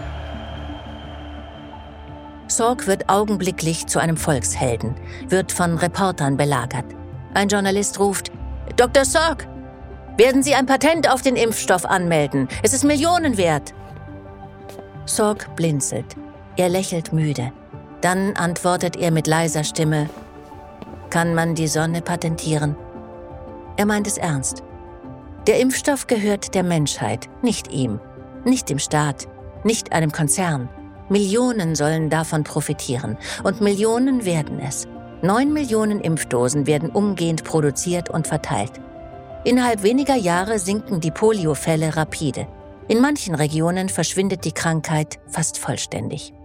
Speaker 1: Salk wird augenblicklich zu einem Volkshelden, wird von Reportern belagert. Ein Journalist ruft, »Dr. Salk, werden Sie ein Patent auf den Impfstoff anmelden? Es ist Millionen wert.« Salk blinzelt. Er lächelt müde. Dann antwortet er mit leiser Stimme, »Kann man die Sonne patentieren?« Er meint es ernst. Der Impfstoff gehört der Menschheit, nicht ihm, nicht dem Staat, nicht einem Konzern. Millionen sollen davon profitieren und Millionen werden es. 9 Millionen Impfdosen werden umgehend produziert und verteilt. Innerhalb weniger Jahre sinken die Poliofälle rapide. In manchen Regionen verschwindet die Krankheit fast vollständig.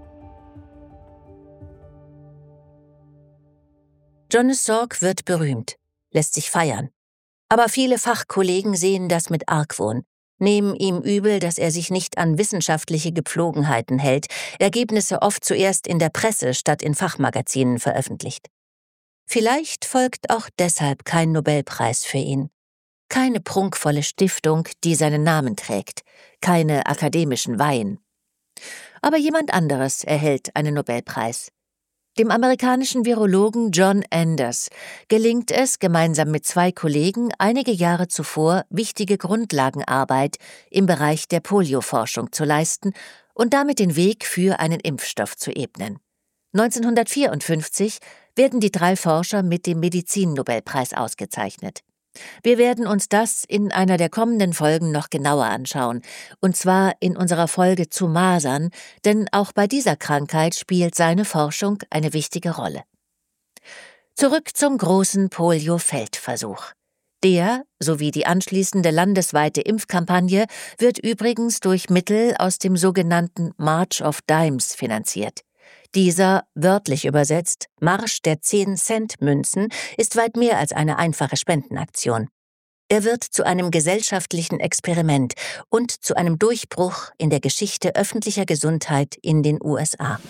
Speaker 1: Jonas Salk wird berühmt, lässt sich feiern. Aber viele Fachkollegen sehen das mit Argwohn, nehmen ihm übel, dass er sich nicht an wissenschaftliche Gepflogenheiten hält, Ergebnisse oft zuerst in der Presse statt in Fachmagazinen veröffentlicht. Vielleicht folgt auch deshalb kein Nobelpreis für ihn. Keine prunkvolle Stiftung, die seinen Namen trägt, keine akademischen Weihen. Aber jemand anderes erhält einen Nobelpreis. Dem amerikanischen Virologen John Anders gelingt es, gemeinsam mit 2 Kollegen einige Jahre zuvor wichtige Grundlagenarbeit im Bereich der Polioforschung zu leisten und damit den Weg für einen Impfstoff zu ebnen. 1954 werden die 3 Forscher mit dem Medizinnobelpreis ausgezeichnet. Wir werden uns das in einer der kommenden Folgen noch genauer anschauen, und zwar in unserer Folge zu Masern, denn auch bei dieser Krankheit spielt seine Forschung eine wichtige Rolle. Zurück zum großen Polio-Feldversuch. Der, sowie die anschließende landesweite Impfkampagne, wird übrigens durch Mittel aus dem sogenannten March of Dimes finanziert. Dieser, wörtlich übersetzt, Marsch der 10-Cent-Münzen, ist weit mehr als eine einfache Spendenaktion. Er wird zu einem gesellschaftlichen Experiment und zu einem Durchbruch in der Geschichte öffentlicher Gesundheit in den USA.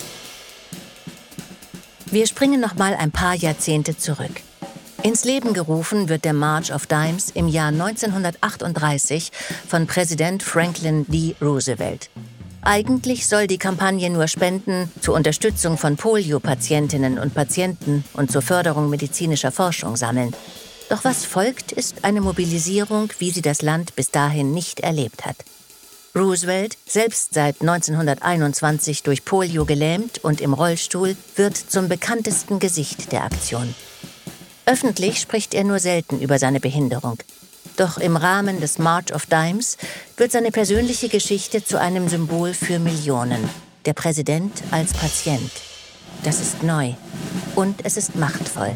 Speaker 1: Wir springen nochmal ein paar Jahrzehnte zurück. Ins Leben gerufen wird der March of Dimes im Jahr 1938 von Präsident Franklin D. Roosevelt. Eigentlich soll die Kampagne nur Spenden zur Unterstützung von Polio-Patientinnen und Patienten und zur Förderung medizinischer Forschung sammeln. Doch was folgt, ist eine Mobilisierung, wie sie das Land bis dahin nicht erlebt hat. Roosevelt, selbst seit 1921 durch Polio gelähmt und im Rollstuhl, wird zum bekanntesten Gesicht der Aktion. Öffentlich spricht er nur selten über seine Behinderung. Doch im Rahmen des March of Dimes wird seine persönliche Geschichte zu einem Symbol für Millionen. Der Präsident als Patient. Das ist neu. Und es ist machtvoll.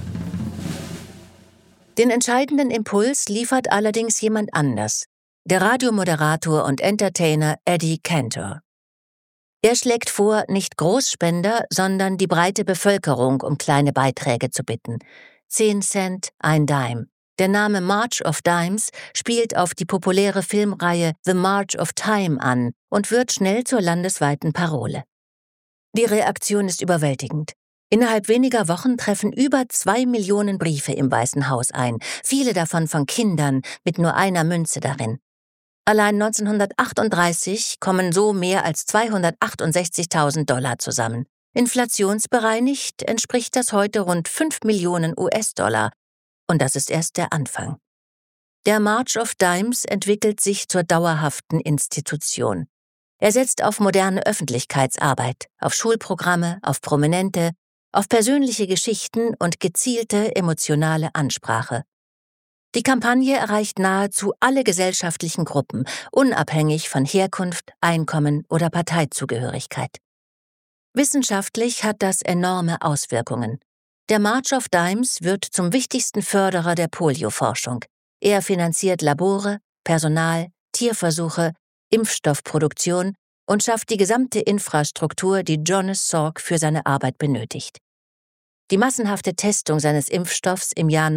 Speaker 1: Den entscheidenden Impuls liefert allerdings jemand anders. Der Radiomoderator und Entertainer Eddie Cantor. Er schlägt vor, nicht Großspender, sondern die breite Bevölkerung um kleine Beiträge zu bitten. 10 Cent, ein Dime. Der Name March of Dimes spielt auf die populäre Filmreihe The March of Time an und wird schnell zur landesweiten Parole. Die Reaktion ist überwältigend. Innerhalb weniger Wochen treffen über 2 Millionen Briefe im Weißen Haus ein, viele davon von Kindern mit nur einer Münze darin. Allein 1938 kommen so mehr als $268.000 zusammen. Inflationsbereinigt entspricht das heute rund 5 Millionen US-Dollar. Und das ist erst der Anfang. Der March of Dimes entwickelt sich zur dauerhaften Institution. Er setzt auf moderne Öffentlichkeitsarbeit, auf Schulprogramme, auf Prominente, auf persönliche Geschichten und gezielte emotionale Ansprache. Die Kampagne erreicht nahezu alle gesellschaftlichen Gruppen, unabhängig von Herkunft, Einkommen oder Parteizugehörigkeit. Wissenschaftlich hat das enorme Auswirkungen. Der March of Dimes wird zum wichtigsten Förderer der Polioforschung. Er finanziert Labore, Personal, Tierversuche, Impfstoffproduktion und schafft die gesamte Infrastruktur, die Jonas Salk für seine Arbeit benötigt. Die massenhafte Testung seines Impfstoffs im Jahr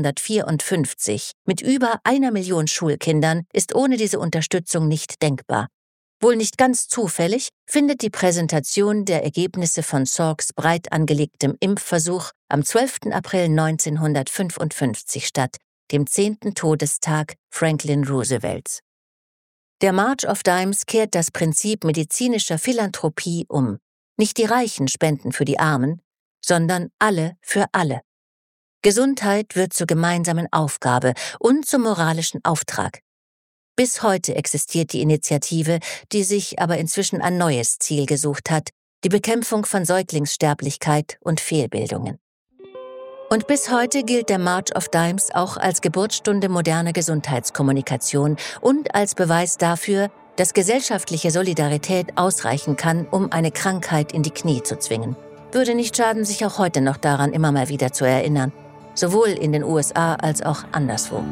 Speaker 1: 1954 mit über 1 Million Schulkindern ist ohne diese Unterstützung nicht denkbar. Wohl nicht ganz zufällig findet die Präsentation der Ergebnisse von Salks breit angelegtem Impfversuch am 12. April 1955 statt, dem 10. Todestag Franklin Roosevelts. Der March of Dimes kehrt das Prinzip medizinischer Philanthropie um. Nicht die Reichen spenden für die Armen, sondern alle für alle. Gesundheit wird zur gemeinsamen Aufgabe und zum moralischen Auftrag. Bis heute existiert die Initiative, die sich aber inzwischen ein neues Ziel gesucht hat, die Bekämpfung von Säuglingssterblichkeit und Fehlbildungen. Und bis heute gilt der March of Dimes auch als Geburtsstunde moderner Gesundheitskommunikation und als Beweis dafür, dass gesellschaftliche Solidarität ausreichen kann, um eine Krankheit in die Knie zu zwingen. Würde nicht schaden, sich auch heute noch daran immer mal wieder zu erinnern, sowohl in den USA als auch anderswo.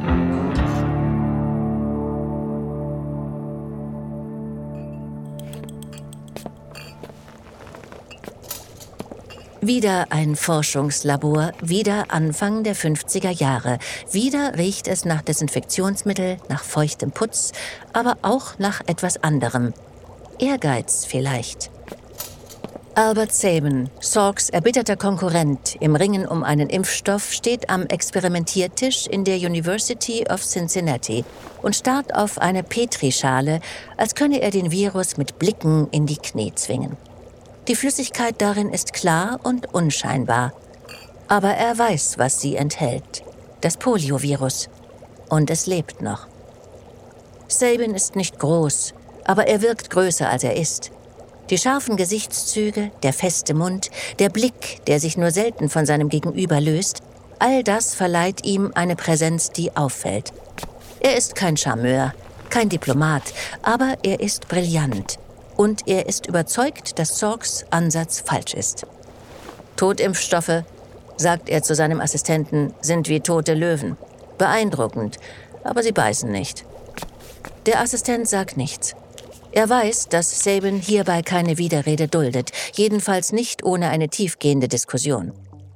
Speaker 1: Wieder ein Forschungslabor, wieder Anfang der 50er Jahre. Wieder riecht es nach Desinfektionsmittel, nach feuchtem Putz, aber auch nach etwas anderem. Ehrgeiz vielleicht. Albert Sabin, Salks erbitterter Konkurrent im Ringen um einen Impfstoff, steht am Experimentiertisch in der University of Cincinnati und starrt auf eine Petrischale, als könne er den Virus mit Blicken in die Knie zwingen. Die Flüssigkeit darin ist klar und unscheinbar. Aber er weiß, was sie enthält. Das Poliovirus. Und es lebt noch. Sabin ist nicht groß, aber er wirkt größer, als er ist. Die scharfen Gesichtszüge, der feste Mund, der Blick, der sich nur selten von seinem Gegenüber löst, all das verleiht ihm eine Präsenz, die auffällt. Er ist kein Charmeur, kein Diplomat, aber er ist brillant. Und er ist überzeugt, dass Sorgs Ansatz falsch ist. Totimpfstoffe, sagt er zu seinem Assistenten, sind wie tote Löwen. Beeindruckend, aber sie beißen nicht. Der Assistent sagt nichts. Er weiß, dass Sabin hierbei keine Widerrede duldet, jedenfalls nicht ohne eine tiefgehende Diskussion.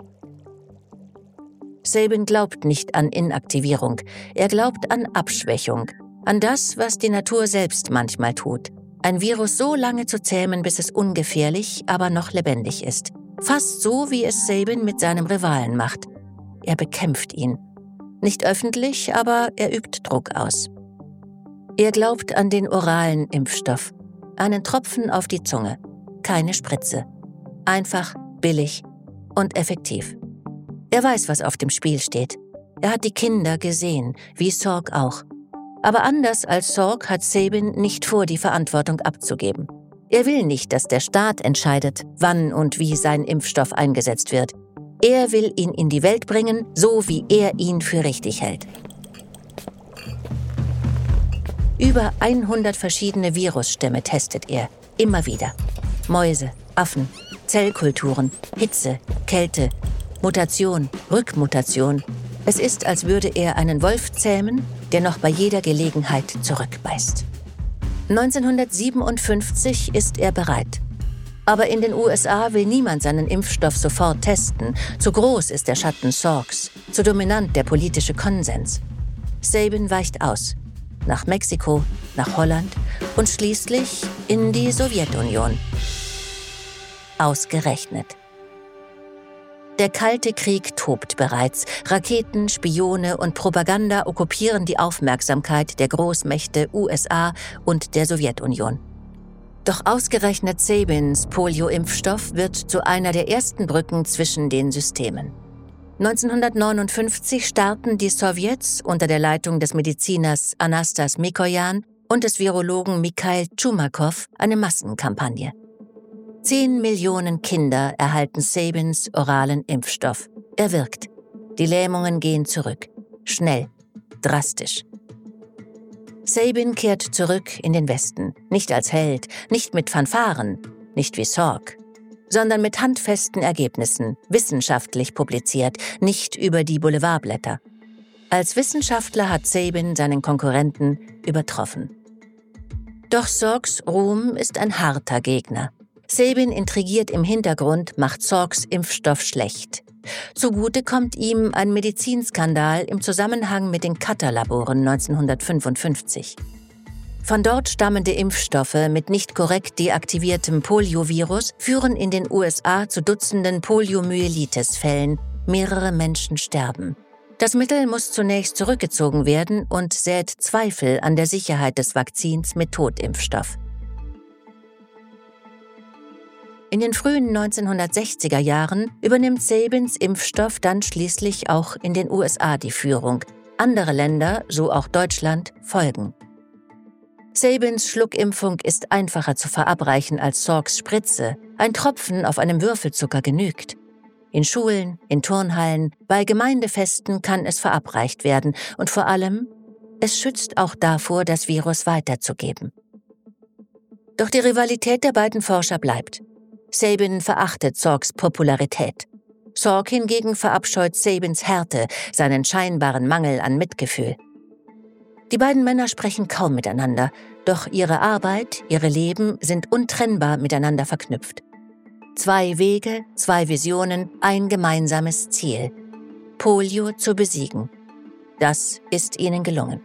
Speaker 1: Sabin glaubt nicht an Inaktivierung, er glaubt an Abschwächung, an das, was die Natur selbst manchmal tut. Ein Virus so lange zu zähmen, bis es ungefährlich, aber noch lebendig ist. Fast so, wie es Sabin mit seinem Rivalen macht. Er bekämpft ihn. Nicht öffentlich, aber er übt Druck aus. Er glaubt an den oralen Impfstoff. Einen Tropfen auf die Zunge. Keine Spritze. Einfach, billig und effektiv. Er weiß, was auf dem Spiel steht. Er hat die Kinder gesehen, wie Sorg auch. Aber anders als Sorg hat Sabin nicht vor, die Verantwortung abzugeben. Er will nicht, dass der Staat entscheidet, wann und wie sein Impfstoff eingesetzt wird. Er will ihn in die Welt bringen, so wie er ihn für richtig hält. Über 100 verschiedene Virusstämme testet er, immer wieder. Mäuse, Affen, Zellkulturen, Hitze, Kälte, Mutation, Rückmutation. Es ist, als würde er einen Wolf zähmen, der noch bei jeder Gelegenheit zurückbeißt. 1957 ist er bereit. Aber in den USA will niemand seinen Impfstoff sofort testen. Zu groß ist der Schatten Sorgs, zu dominant der politische Konsens. Sabin weicht aus. Nach Mexiko, nach Holland und schließlich in die Sowjetunion. Ausgerechnet. Der Kalte Krieg tobt bereits. Raketen, Spione und Propaganda okkupieren die Aufmerksamkeit der Großmächte USA und der Sowjetunion. Doch ausgerechnet Sabins Polio-Impfstoff wird zu einer der ersten Brücken zwischen den Systemen. 1959 starten die Sowjets unter der Leitung des Mediziners Anastas Mikojan und des Virologen Mikhail Tschumakow eine Massenkampagne. 10 Millionen Kinder erhalten Sabins oralen Impfstoff. Er wirkt. Die Lähmungen gehen zurück. Schnell. Drastisch. Sabin kehrt zurück in den Westen. Nicht als Held, nicht mit Fanfaren, nicht wie Sorg, sondern mit handfesten Ergebnissen, wissenschaftlich publiziert, nicht über die Boulevardblätter. Als Wissenschaftler hat Sabin seinen Konkurrenten übertroffen. Doch Sorgs Ruhm ist ein harter Gegner. Sabin intrigiert im Hintergrund, macht Sorgs Impfstoff schlecht. Zugute kommt ihm ein Medizinskandal im Zusammenhang mit den Qatar-Laboren 1955. Von dort stammende Impfstoffe mit nicht korrekt deaktiviertem Poliovirus führen in den USA zu Dutzenden Poliomyelitis-Fällen. Mehrere Menschen sterben. Das Mittel muss zunächst zurückgezogen werden und sät Zweifel an der Sicherheit des Vakzins mit Totimpfstoff. In den frühen 1960er Jahren übernimmt Sabins Impfstoff dann schließlich auch in den USA die Führung. Andere Länder, so auch Deutschland, folgen. Sabins Schluckimpfung ist einfacher zu verabreichen als Sorgs Spritze. Ein Tropfen auf einem Würfelzucker genügt. In Schulen, in Turnhallen, bei Gemeindefesten kann es verabreicht werden. Und vor allem, es schützt auch davor, das Virus weiterzugeben. Doch die Rivalität der beiden Forscher bleibt. Sabin verachtet Sorgs Popularität. Sorg hingegen verabscheut Sabins Härte, seinen scheinbaren Mangel an Mitgefühl. Die beiden Männer sprechen kaum miteinander, doch ihre Arbeit, ihre Leben sind untrennbar miteinander verknüpft. 2 Wege, 2 Visionen, ein gemeinsames Ziel: Polio zu besiegen. Das ist ihnen gelungen.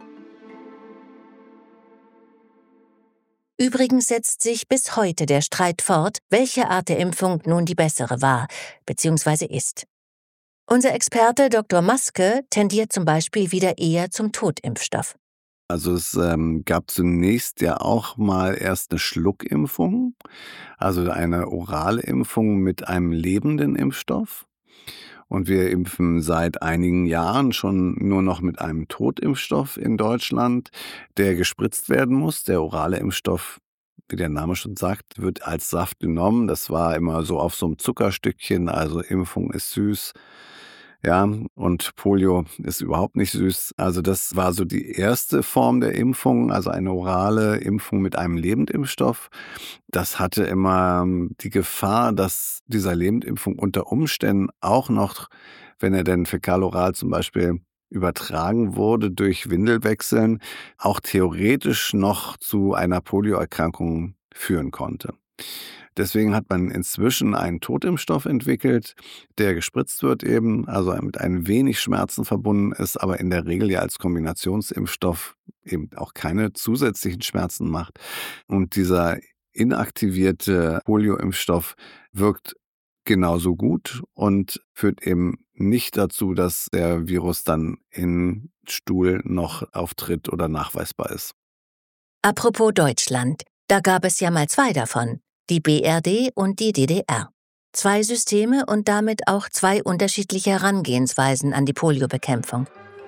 Speaker 1: Übrigens setzt sich bis heute der Streit fort, welche Art der Impfung nun die bessere war bzw. ist. Unser Experte Dr. Maske tendiert zum Beispiel wieder eher zum Totimpfstoff.
Speaker 3: Also es gab zunächst ja auch mal erst eine Schluckimpfung, also eine orale Impfung mit einem lebenden Impfstoff. Und wir impfen seit einigen Jahren schon nur noch mit einem Totimpfstoff in Deutschland, der gespritzt werden muss. Der orale Impfstoff, wie der Name schon sagt, wird als Saft genommen. Das war immer so auf so einem Zuckerstückchen, also Impfung ist süß. Ja, und Polio ist überhaupt nicht süß. Also das war so die erste Form der Impfung, also eine orale Impfung mit einem Lebendimpfstoff. Das hatte immer die Gefahr, dass dieser Lebendimpfung unter Umständen auch noch, wenn er denn fäkaloral zum Beispiel übertragen wurde durch Windelwechseln, auch theoretisch noch zu einer Polioerkrankung führen konnte. Deswegen hat man inzwischen einen Totimpfstoff entwickelt, der gespritzt wird eben, also mit ein wenig Schmerzen verbunden ist, aber in der Regel ja als Kombinationsimpfstoff eben auch keine zusätzlichen Schmerzen macht. Und dieser inaktivierte Polioimpfstoff wirkt genauso gut und führt eben nicht dazu, dass der Virus dann in Stuhl noch auftritt oder nachweisbar ist.
Speaker 1: Apropos Deutschland, da gab es ja mal 2 davon, die BRD und die DDR. 2 Systeme und damit auch 2 unterschiedliche Herangehensweisen an die Poliobekämpfung.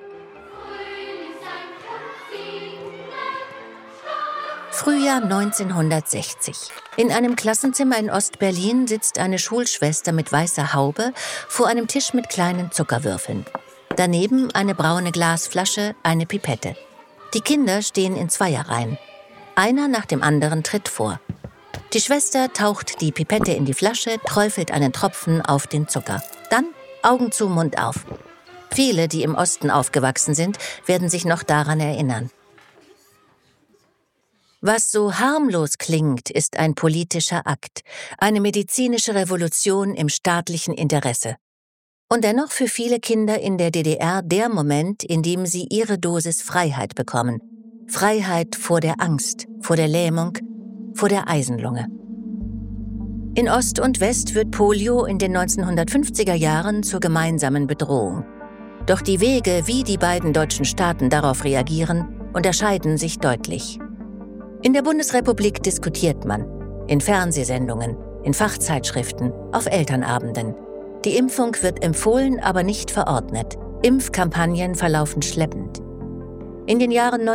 Speaker 1: Frühjahr 1960. In einem Klassenzimmer in Ostberlin sitzt eine Schulschwester mit weißer Haube vor einem Tisch mit kleinen Zuckerwürfeln. Daneben eine braune Glasflasche, eine Pipette. Die Kinder stehen in Zweierreihen. Einer nach dem anderen tritt vor. Die Schwester taucht die Pipette in die Flasche, träufelt einen Tropfen auf den Zucker. Dann Augen zu, Mund auf. Viele, die im Osten aufgewachsen sind, werden sich noch daran erinnern. Was so harmlos klingt, ist ein politischer Akt, eine medizinische Revolution im staatlichen Interesse. Und dennoch für viele Kinder in der DDR der Moment, in dem sie ihre Dosis Freiheit bekommen. Freiheit vor der Angst, vor der Lähmung, vor der Eisenlunge. In Ost und West wird Polio in den 1950er Jahren zur gemeinsamen Bedrohung. Doch die Wege, wie die beiden deutschen Staaten darauf reagieren, unterscheiden sich deutlich. In der Bundesrepublik diskutiert man, in Fernsehsendungen, in Fachzeitschriften, auf Elternabenden. Die Impfung wird empfohlen, aber nicht verordnet. Impfkampagnen verlaufen schleppend. In den Jahren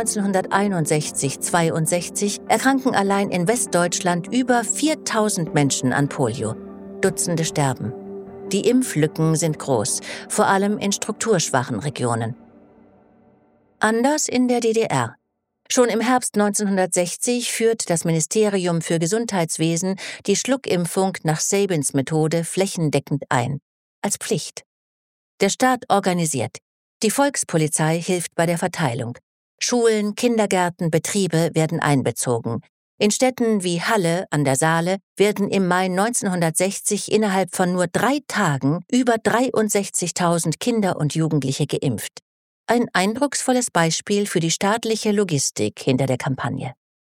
Speaker 1: 1961-62 erkranken allein in Westdeutschland über 4000 Menschen an Polio. Dutzende sterben. Die Impflücken sind groß, vor allem in strukturschwachen Regionen. Anders in der DDR. Schon im Herbst 1960 führt das Ministerium für Gesundheitswesen die Schluckimpfung nach Sabins Methode flächendeckend ein. Als Pflicht. Der Staat organisiert. Die Volkspolizei hilft bei der Verteilung. Schulen, Kindergärten, Betriebe werden einbezogen. In Städten wie Halle an der Saale werden im Mai 1960 innerhalb von nur 3 Tagen über 63.000 Kinder und Jugendliche geimpft. Ein eindrucksvolles Beispiel für die staatliche Logistik hinter der Kampagne.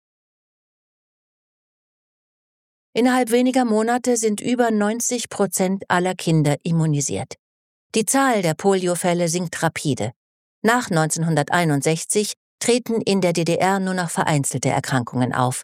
Speaker 1: Innerhalb weniger Monate sind über 90% aller Kinder immunisiert. Die Zahl der Poliofälle sinkt rapide. Nach 1961 treten in der DDR nur noch vereinzelte Erkrankungen auf,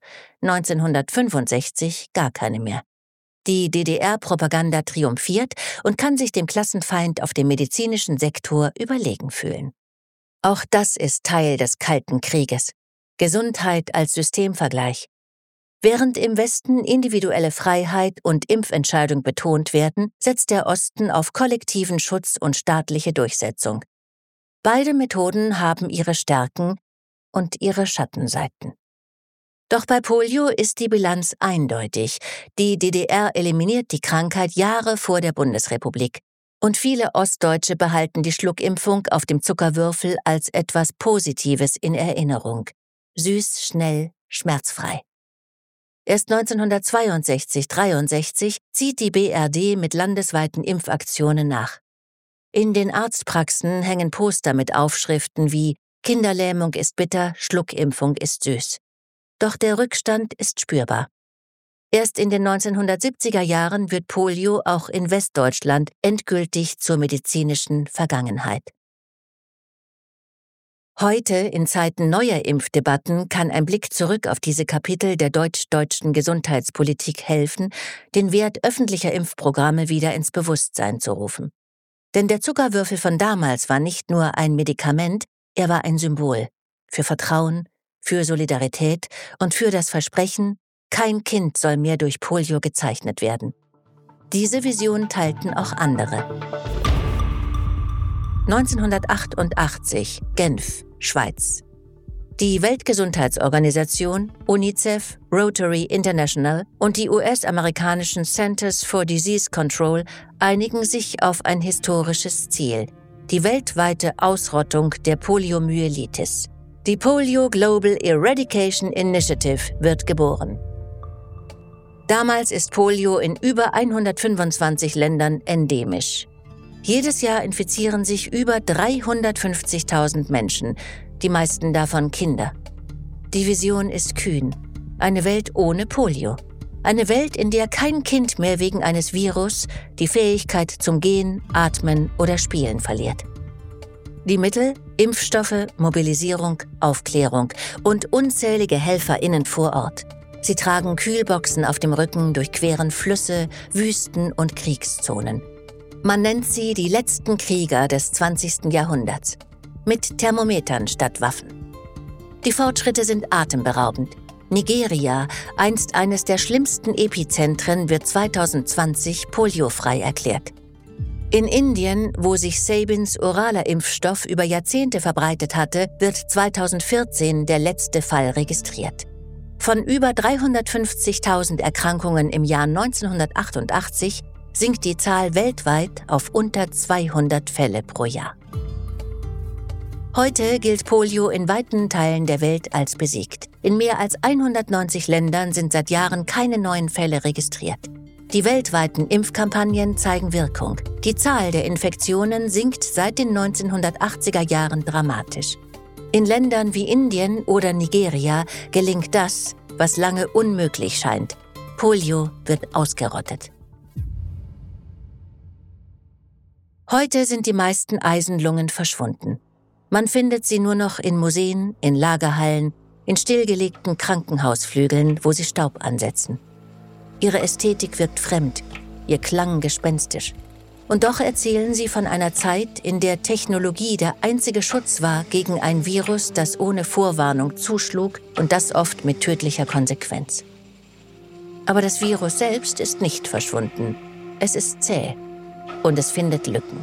Speaker 1: 1965 gar keine mehr. Die DDR-Propaganda triumphiert und kann sich dem Klassenfeind auf dem medizinischen Sektor überlegen fühlen. Auch das ist Teil des Kalten Krieges. Gesundheit als Systemvergleich. Während im Westen individuelle Freiheit und Impfentscheidung betont werden, setzt der Osten auf kollektiven Schutz und staatliche Durchsetzung. Beide Methoden haben ihre Stärken und ihre Schattenseiten. Doch bei Polio ist die Bilanz eindeutig. Die DDR eliminiert die Krankheit Jahre vor der Bundesrepublik. Und viele Ostdeutsche behalten die Schluckimpfung auf dem Zuckerwürfel als etwas Positives in Erinnerung. Süß, schnell, schmerzfrei. Erst 1962-63 zieht die BRD mit landesweiten Impfaktionen nach. In den Arztpraxen hängen Poster mit Aufschriften wie »Kinderlähmung ist bitter, Schluckimpfung ist süß«. Doch der Rückstand ist spürbar. Erst in den 1970er Jahren wird Polio auch in Westdeutschland endgültig zur medizinischen Vergangenheit. Heute, in Zeiten neuer Impfdebatten, kann ein Blick zurück auf diese Kapitel der deutsch-deutschen Gesundheitspolitik helfen, den Wert öffentlicher Impfprogramme wieder ins Bewusstsein zu rufen. Denn der Zuckerwürfel von damals war nicht nur ein Medikament, er war ein Symbol für Vertrauen, für Solidarität und für das Versprechen, kein Kind soll mehr durch Polio gezeichnet werden. Diese Vision teilten auch andere. 1988, Genf, Schweiz. Die Weltgesundheitsorganisation, UNICEF, Rotary International und die US-amerikanischen Centers for Disease Control einigen sich auf ein historisches Ziel: die weltweite Ausrottung der Poliomyelitis. Die Polio Global Eradication Initiative wird geboren. Damals ist Polio in über 125 Ländern endemisch. Jedes Jahr infizieren sich über 350.000 Menschen, die meisten davon Kinder. Die Vision ist kühn: eine Welt ohne Polio. Eine Welt, in der kein Kind mehr wegen eines Virus die Fähigkeit zum Gehen, Atmen oder Spielen verliert. Die Mittel: Impfstoffe, Mobilisierung, Aufklärung und unzählige HelferInnen vor Ort. Sie tragen Kühlboxen auf dem Rücken, durchqueren Flüsse, Wüsten und Kriegszonen. Man nennt sie die letzten Krieger des 20. Jahrhunderts. Mit Thermometern statt Waffen. Die Fortschritte sind atemberaubend. Nigeria, einst eines der schlimmsten Epizentren, wird 2020 poliofrei erklärt. In Indien, wo sich Sabins oraler Impfstoff über Jahrzehnte verbreitet hatte, wird 2014 der letzte Fall registriert. Von über 350.000 Erkrankungen im Jahr 1988 sinkt die Zahl weltweit auf unter 200 Fälle pro Jahr. Heute gilt Polio in weiten Teilen der Welt als besiegt. In mehr als 190 Ländern sind seit Jahren keine neuen Fälle registriert. Die weltweiten Impfkampagnen zeigen Wirkung. Die Zahl der Infektionen sinkt seit den 1980er Jahren dramatisch. In Ländern wie Indien oder Nigeria gelingt das, was lange unmöglich scheint. Polio wird ausgerottet. Heute sind die meisten Eisenlungen verschwunden. Man findet sie nur noch in Museen, in Lagerhallen, in stillgelegten Krankenhausflügeln, wo sie Staub ansetzen. Ihre Ästhetik wirkt fremd, ihr Klang gespenstisch. Und doch erzählen sie von einer Zeit, in der Technologie der einzige Schutz war gegen ein Virus, das ohne Vorwarnung zuschlug und das oft mit tödlicher Konsequenz. Aber das Virus selbst ist nicht verschwunden. Es ist zäh. Und es findet Lücken.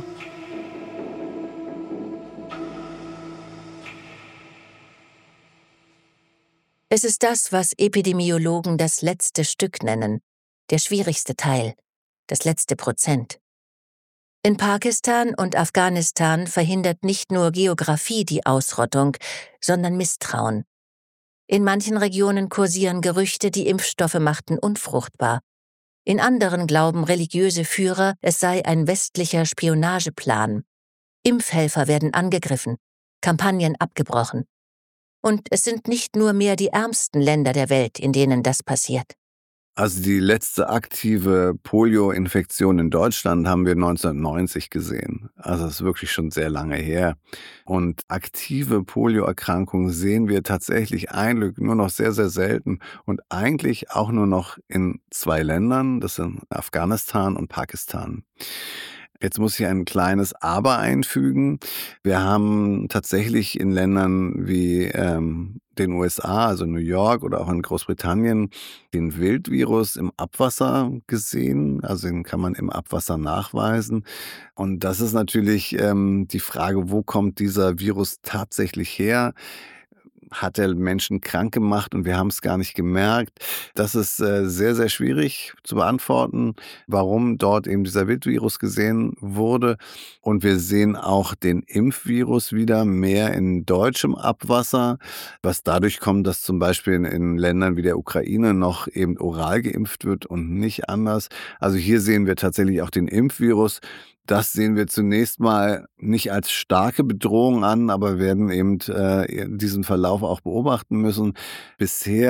Speaker 1: Es ist das, was Epidemiologen das letzte Stück nennen, der schwierigste Teil, das letzte Prozent. In Pakistan und Afghanistan verhindert nicht nur Geografie die Ausrottung, sondern Misstrauen. In manchen Regionen kursieren Gerüchte, die Impfstoffe machten unfruchtbar. In anderen glauben religiöse Führer, es sei ein westlicher Spionageplan. Impfhelfer werden angegriffen, Kampagnen abgebrochen. Und es sind nicht nur mehr die ärmsten Länder der Welt, in denen das passiert.
Speaker 3: Also die letzte aktive Polio-Infektion in Deutschland haben wir 1990 gesehen. Also das ist wirklich schon sehr lange her. Und aktive Polioerkrankungen sehen wir tatsächlich nur noch sehr, sehr selten und eigentlich auch nur noch in 2 Ländern, das sind Afghanistan und Pakistan. Jetzt muss ich ein kleines Aber einfügen. Wir haben tatsächlich in Ländern wie den USA, also New York oder auch in Großbritannien, den Wildvirus im Abwasser gesehen. Also den kann man im Abwasser nachweisen. Und das ist natürlich die Frage, wo kommt dieser Virus tatsächlich her? Hat er Menschen krank gemacht und wir haben es gar nicht gemerkt? Das ist sehr, sehr schwierig zu beantworten, warum dort eben dieser Wildvirus gesehen wurde. Und wir sehen auch den Impfvirus wieder mehr in deutschem Abwasser, was dadurch kommt, dass zum Beispiel in Ländern wie der Ukraine noch eben oral geimpft wird und nicht anders. Also hier sehen wir tatsächlich auch den Impfvirus. Das sehen wir zunächst mal nicht als starke Bedrohung an, aber werden eben diesen Verlauf auch beobachten müssen. Bisher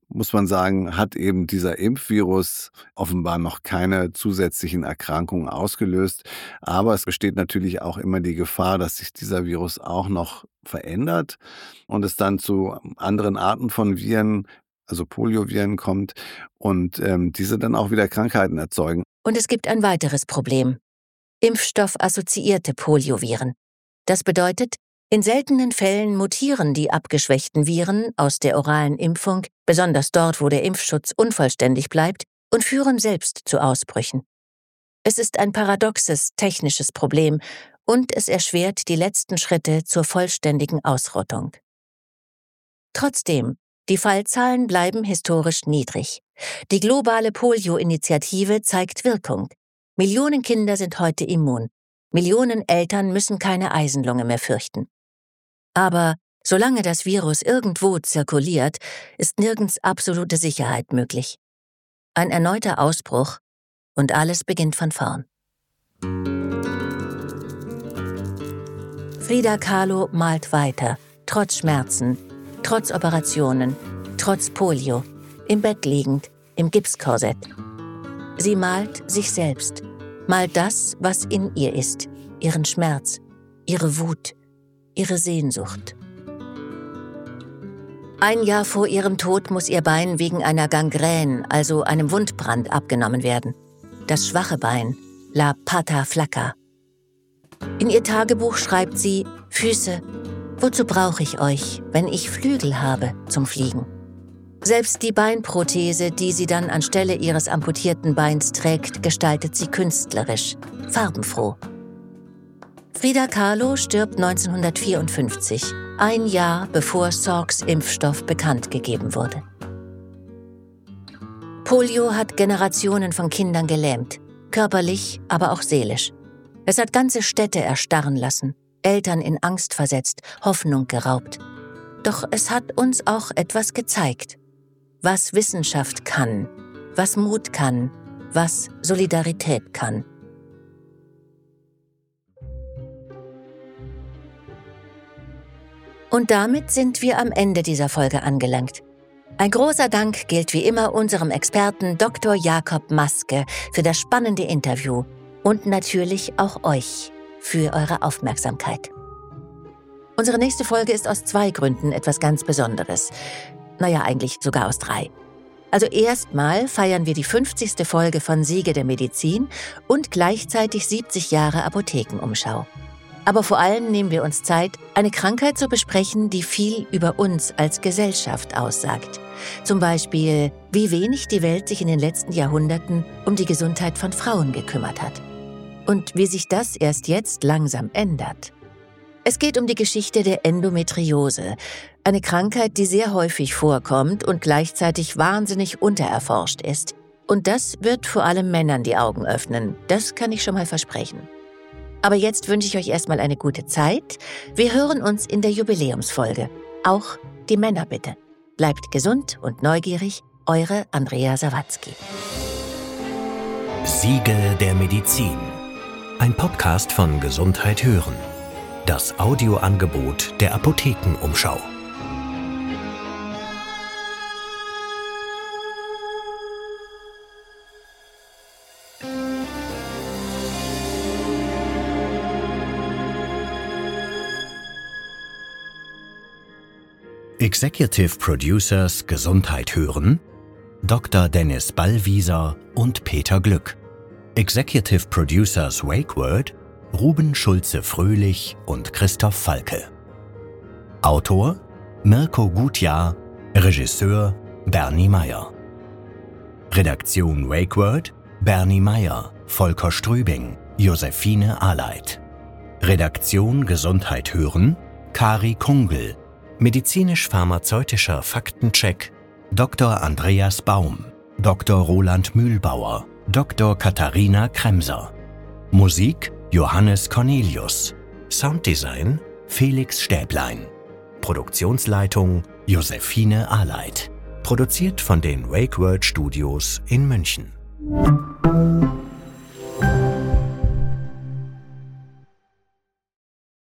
Speaker 3: muss man sagen, hat eben dieser Impfvirus offenbar noch keine zusätzlichen Erkrankungen ausgelöst. Aber es besteht natürlich auch immer die Gefahr, dass sich dieser Virus auch noch verändert und es dann zu anderen Arten von Viren, also Polioviren, kommt und diese dann auch wieder Krankheiten erzeugen.
Speaker 1: Und es gibt ein weiteres Problem: impfstoffassoziierte Polioviren. Das bedeutet, in seltenen Fällen mutieren die abgeschwächten Viren aus der oralen Impfung, besonders dort, wo der Impfschutz unvollständig bleibt, und führen selbst zu Ausbrüchen. Es ist ein paradoxes technisches Problem und es erschwert die letzten Schritte zur vollständigen Ausrottung. Trotzdem, die Fallzahlen bleiben historisch niedrig. Die globale Polio-Initiative zeigt Wirkung. Millionen Kinder sind heute immun. Millionen Eltern müssen keine Eisenlunge mehr fürchten. Aber solange das Virus irgendwo zirkuliert, ist nirgends absolute Sicherheit möglich. Ein erneuter Ausbruch und alles beginnt von vorn. Frida Kahlo malt weiter, trotz Schmerzen, trotz Operationen, trotz Polio, im Bett liegend, im Gipskorsett. Sie malt sich selbst, malt das, was in ihr ist, ihren Schmerz, ihre Wut, ihre Sehnsucht. Ein Jahr vor ihrem Tod muss ihr Bein wegen einer Gangrän, also einem Wundbrand, abgenommen werden. Das schwache Bein, la pata flaca. In ihr Tagebuch schreibt sie: Füße, wozu brauche ich euch, wenn ich Flügel habe zum Fliegen? Selbst die Beinprothese, die sie dann anstelle ihres amputierten Beins trägt, gestaltet sie künstlerisch, farbenfroh. Frida Kahlo stirbt 1954, ein Jahr bevor Salks Impfstoff bekannt gegeben wurde. Polio hat Generationen von Kindern gelähmt, körperlich, aber auch seelisch. Es hat ganze Städte erstarren lassen, Eltern in Angst versetzt, Hoffnung geraubt. Doch es hat uns auch etwas gezeigt, was Wissenschaft kann, was Mut kann, was Solidarität kann. Und damit sind wir am Ende dieser Folge angelangt. Ein großer Dank gilt wie immer unserem Experten Dr. Jakob Maske für das spannende Interview und natürlich auch euch für eure Aufmerksamkeit. Unsere nächste Folge ist aus 2 Gründen etwas ganz Besonderes. Naja, eigentlich sogar aus 3. Also erstmal feiern wir die 50. Folge von Siege der Medizin und gleichzeitig 70 Jahre Apothekenumschau. Aber vor allem nehmen wir uns Zeit, eine Krankheit zu besprechen, die viel über uns als Gesellschaft aussagt. Zum Beispiel, wie wenig die Welt sich in den letzten Jahrhunderten um die Gesundheit von Frauen gekümmert hat. Und wie sich das erst jetzt langsam ändert. Es geht um die Geschichte der Endometriose, eine Krankheit, die sehr häufig vorkommt und gleichzeitig wahnsinnig untererforscht ist. Und das wird vor allem Männern die Augen öffnen, das kann ich schon mal versprechen. Aber jetzt wünsche ich euch erstmal eine gute Zeit. Wir hören uns in der Jubiläumsfolge. Auch die Männer bitte. Bleibt gesund und neugierig, eure Andrea Sawatzki.
Speaker 2: Siege der Medizin. Ein Podcast von Gesundheit hören. Das Audioangebot der Apothekenumschau. Executive Producers Gesundheit hören: Dr. Dennis Ballwieser und Peter Glück. Executive Producers Wake Word: Ruben Schulze-Fröhlich und Christoph Falke. Autor: Mirko Gutjahr, Regisseur: Bernie Meyer. Redaktion Wake Word: Bernie Meyer, Volker Strübing, Josephine Ahleit. Redaktion Gesundheit hören: Kari Kungel. Medizinisch-pharmazeutischer Faktencheck: Dr. Andreas Baum, Dr. Roland Mühlbauer, Dr. Katharina Kremser. Musik: Johannes Cornelius. Sounddesign: Felix Stäblein. Produktionsleitung: Josephine Ahleit. Produziert von den Wake Word Studios in München.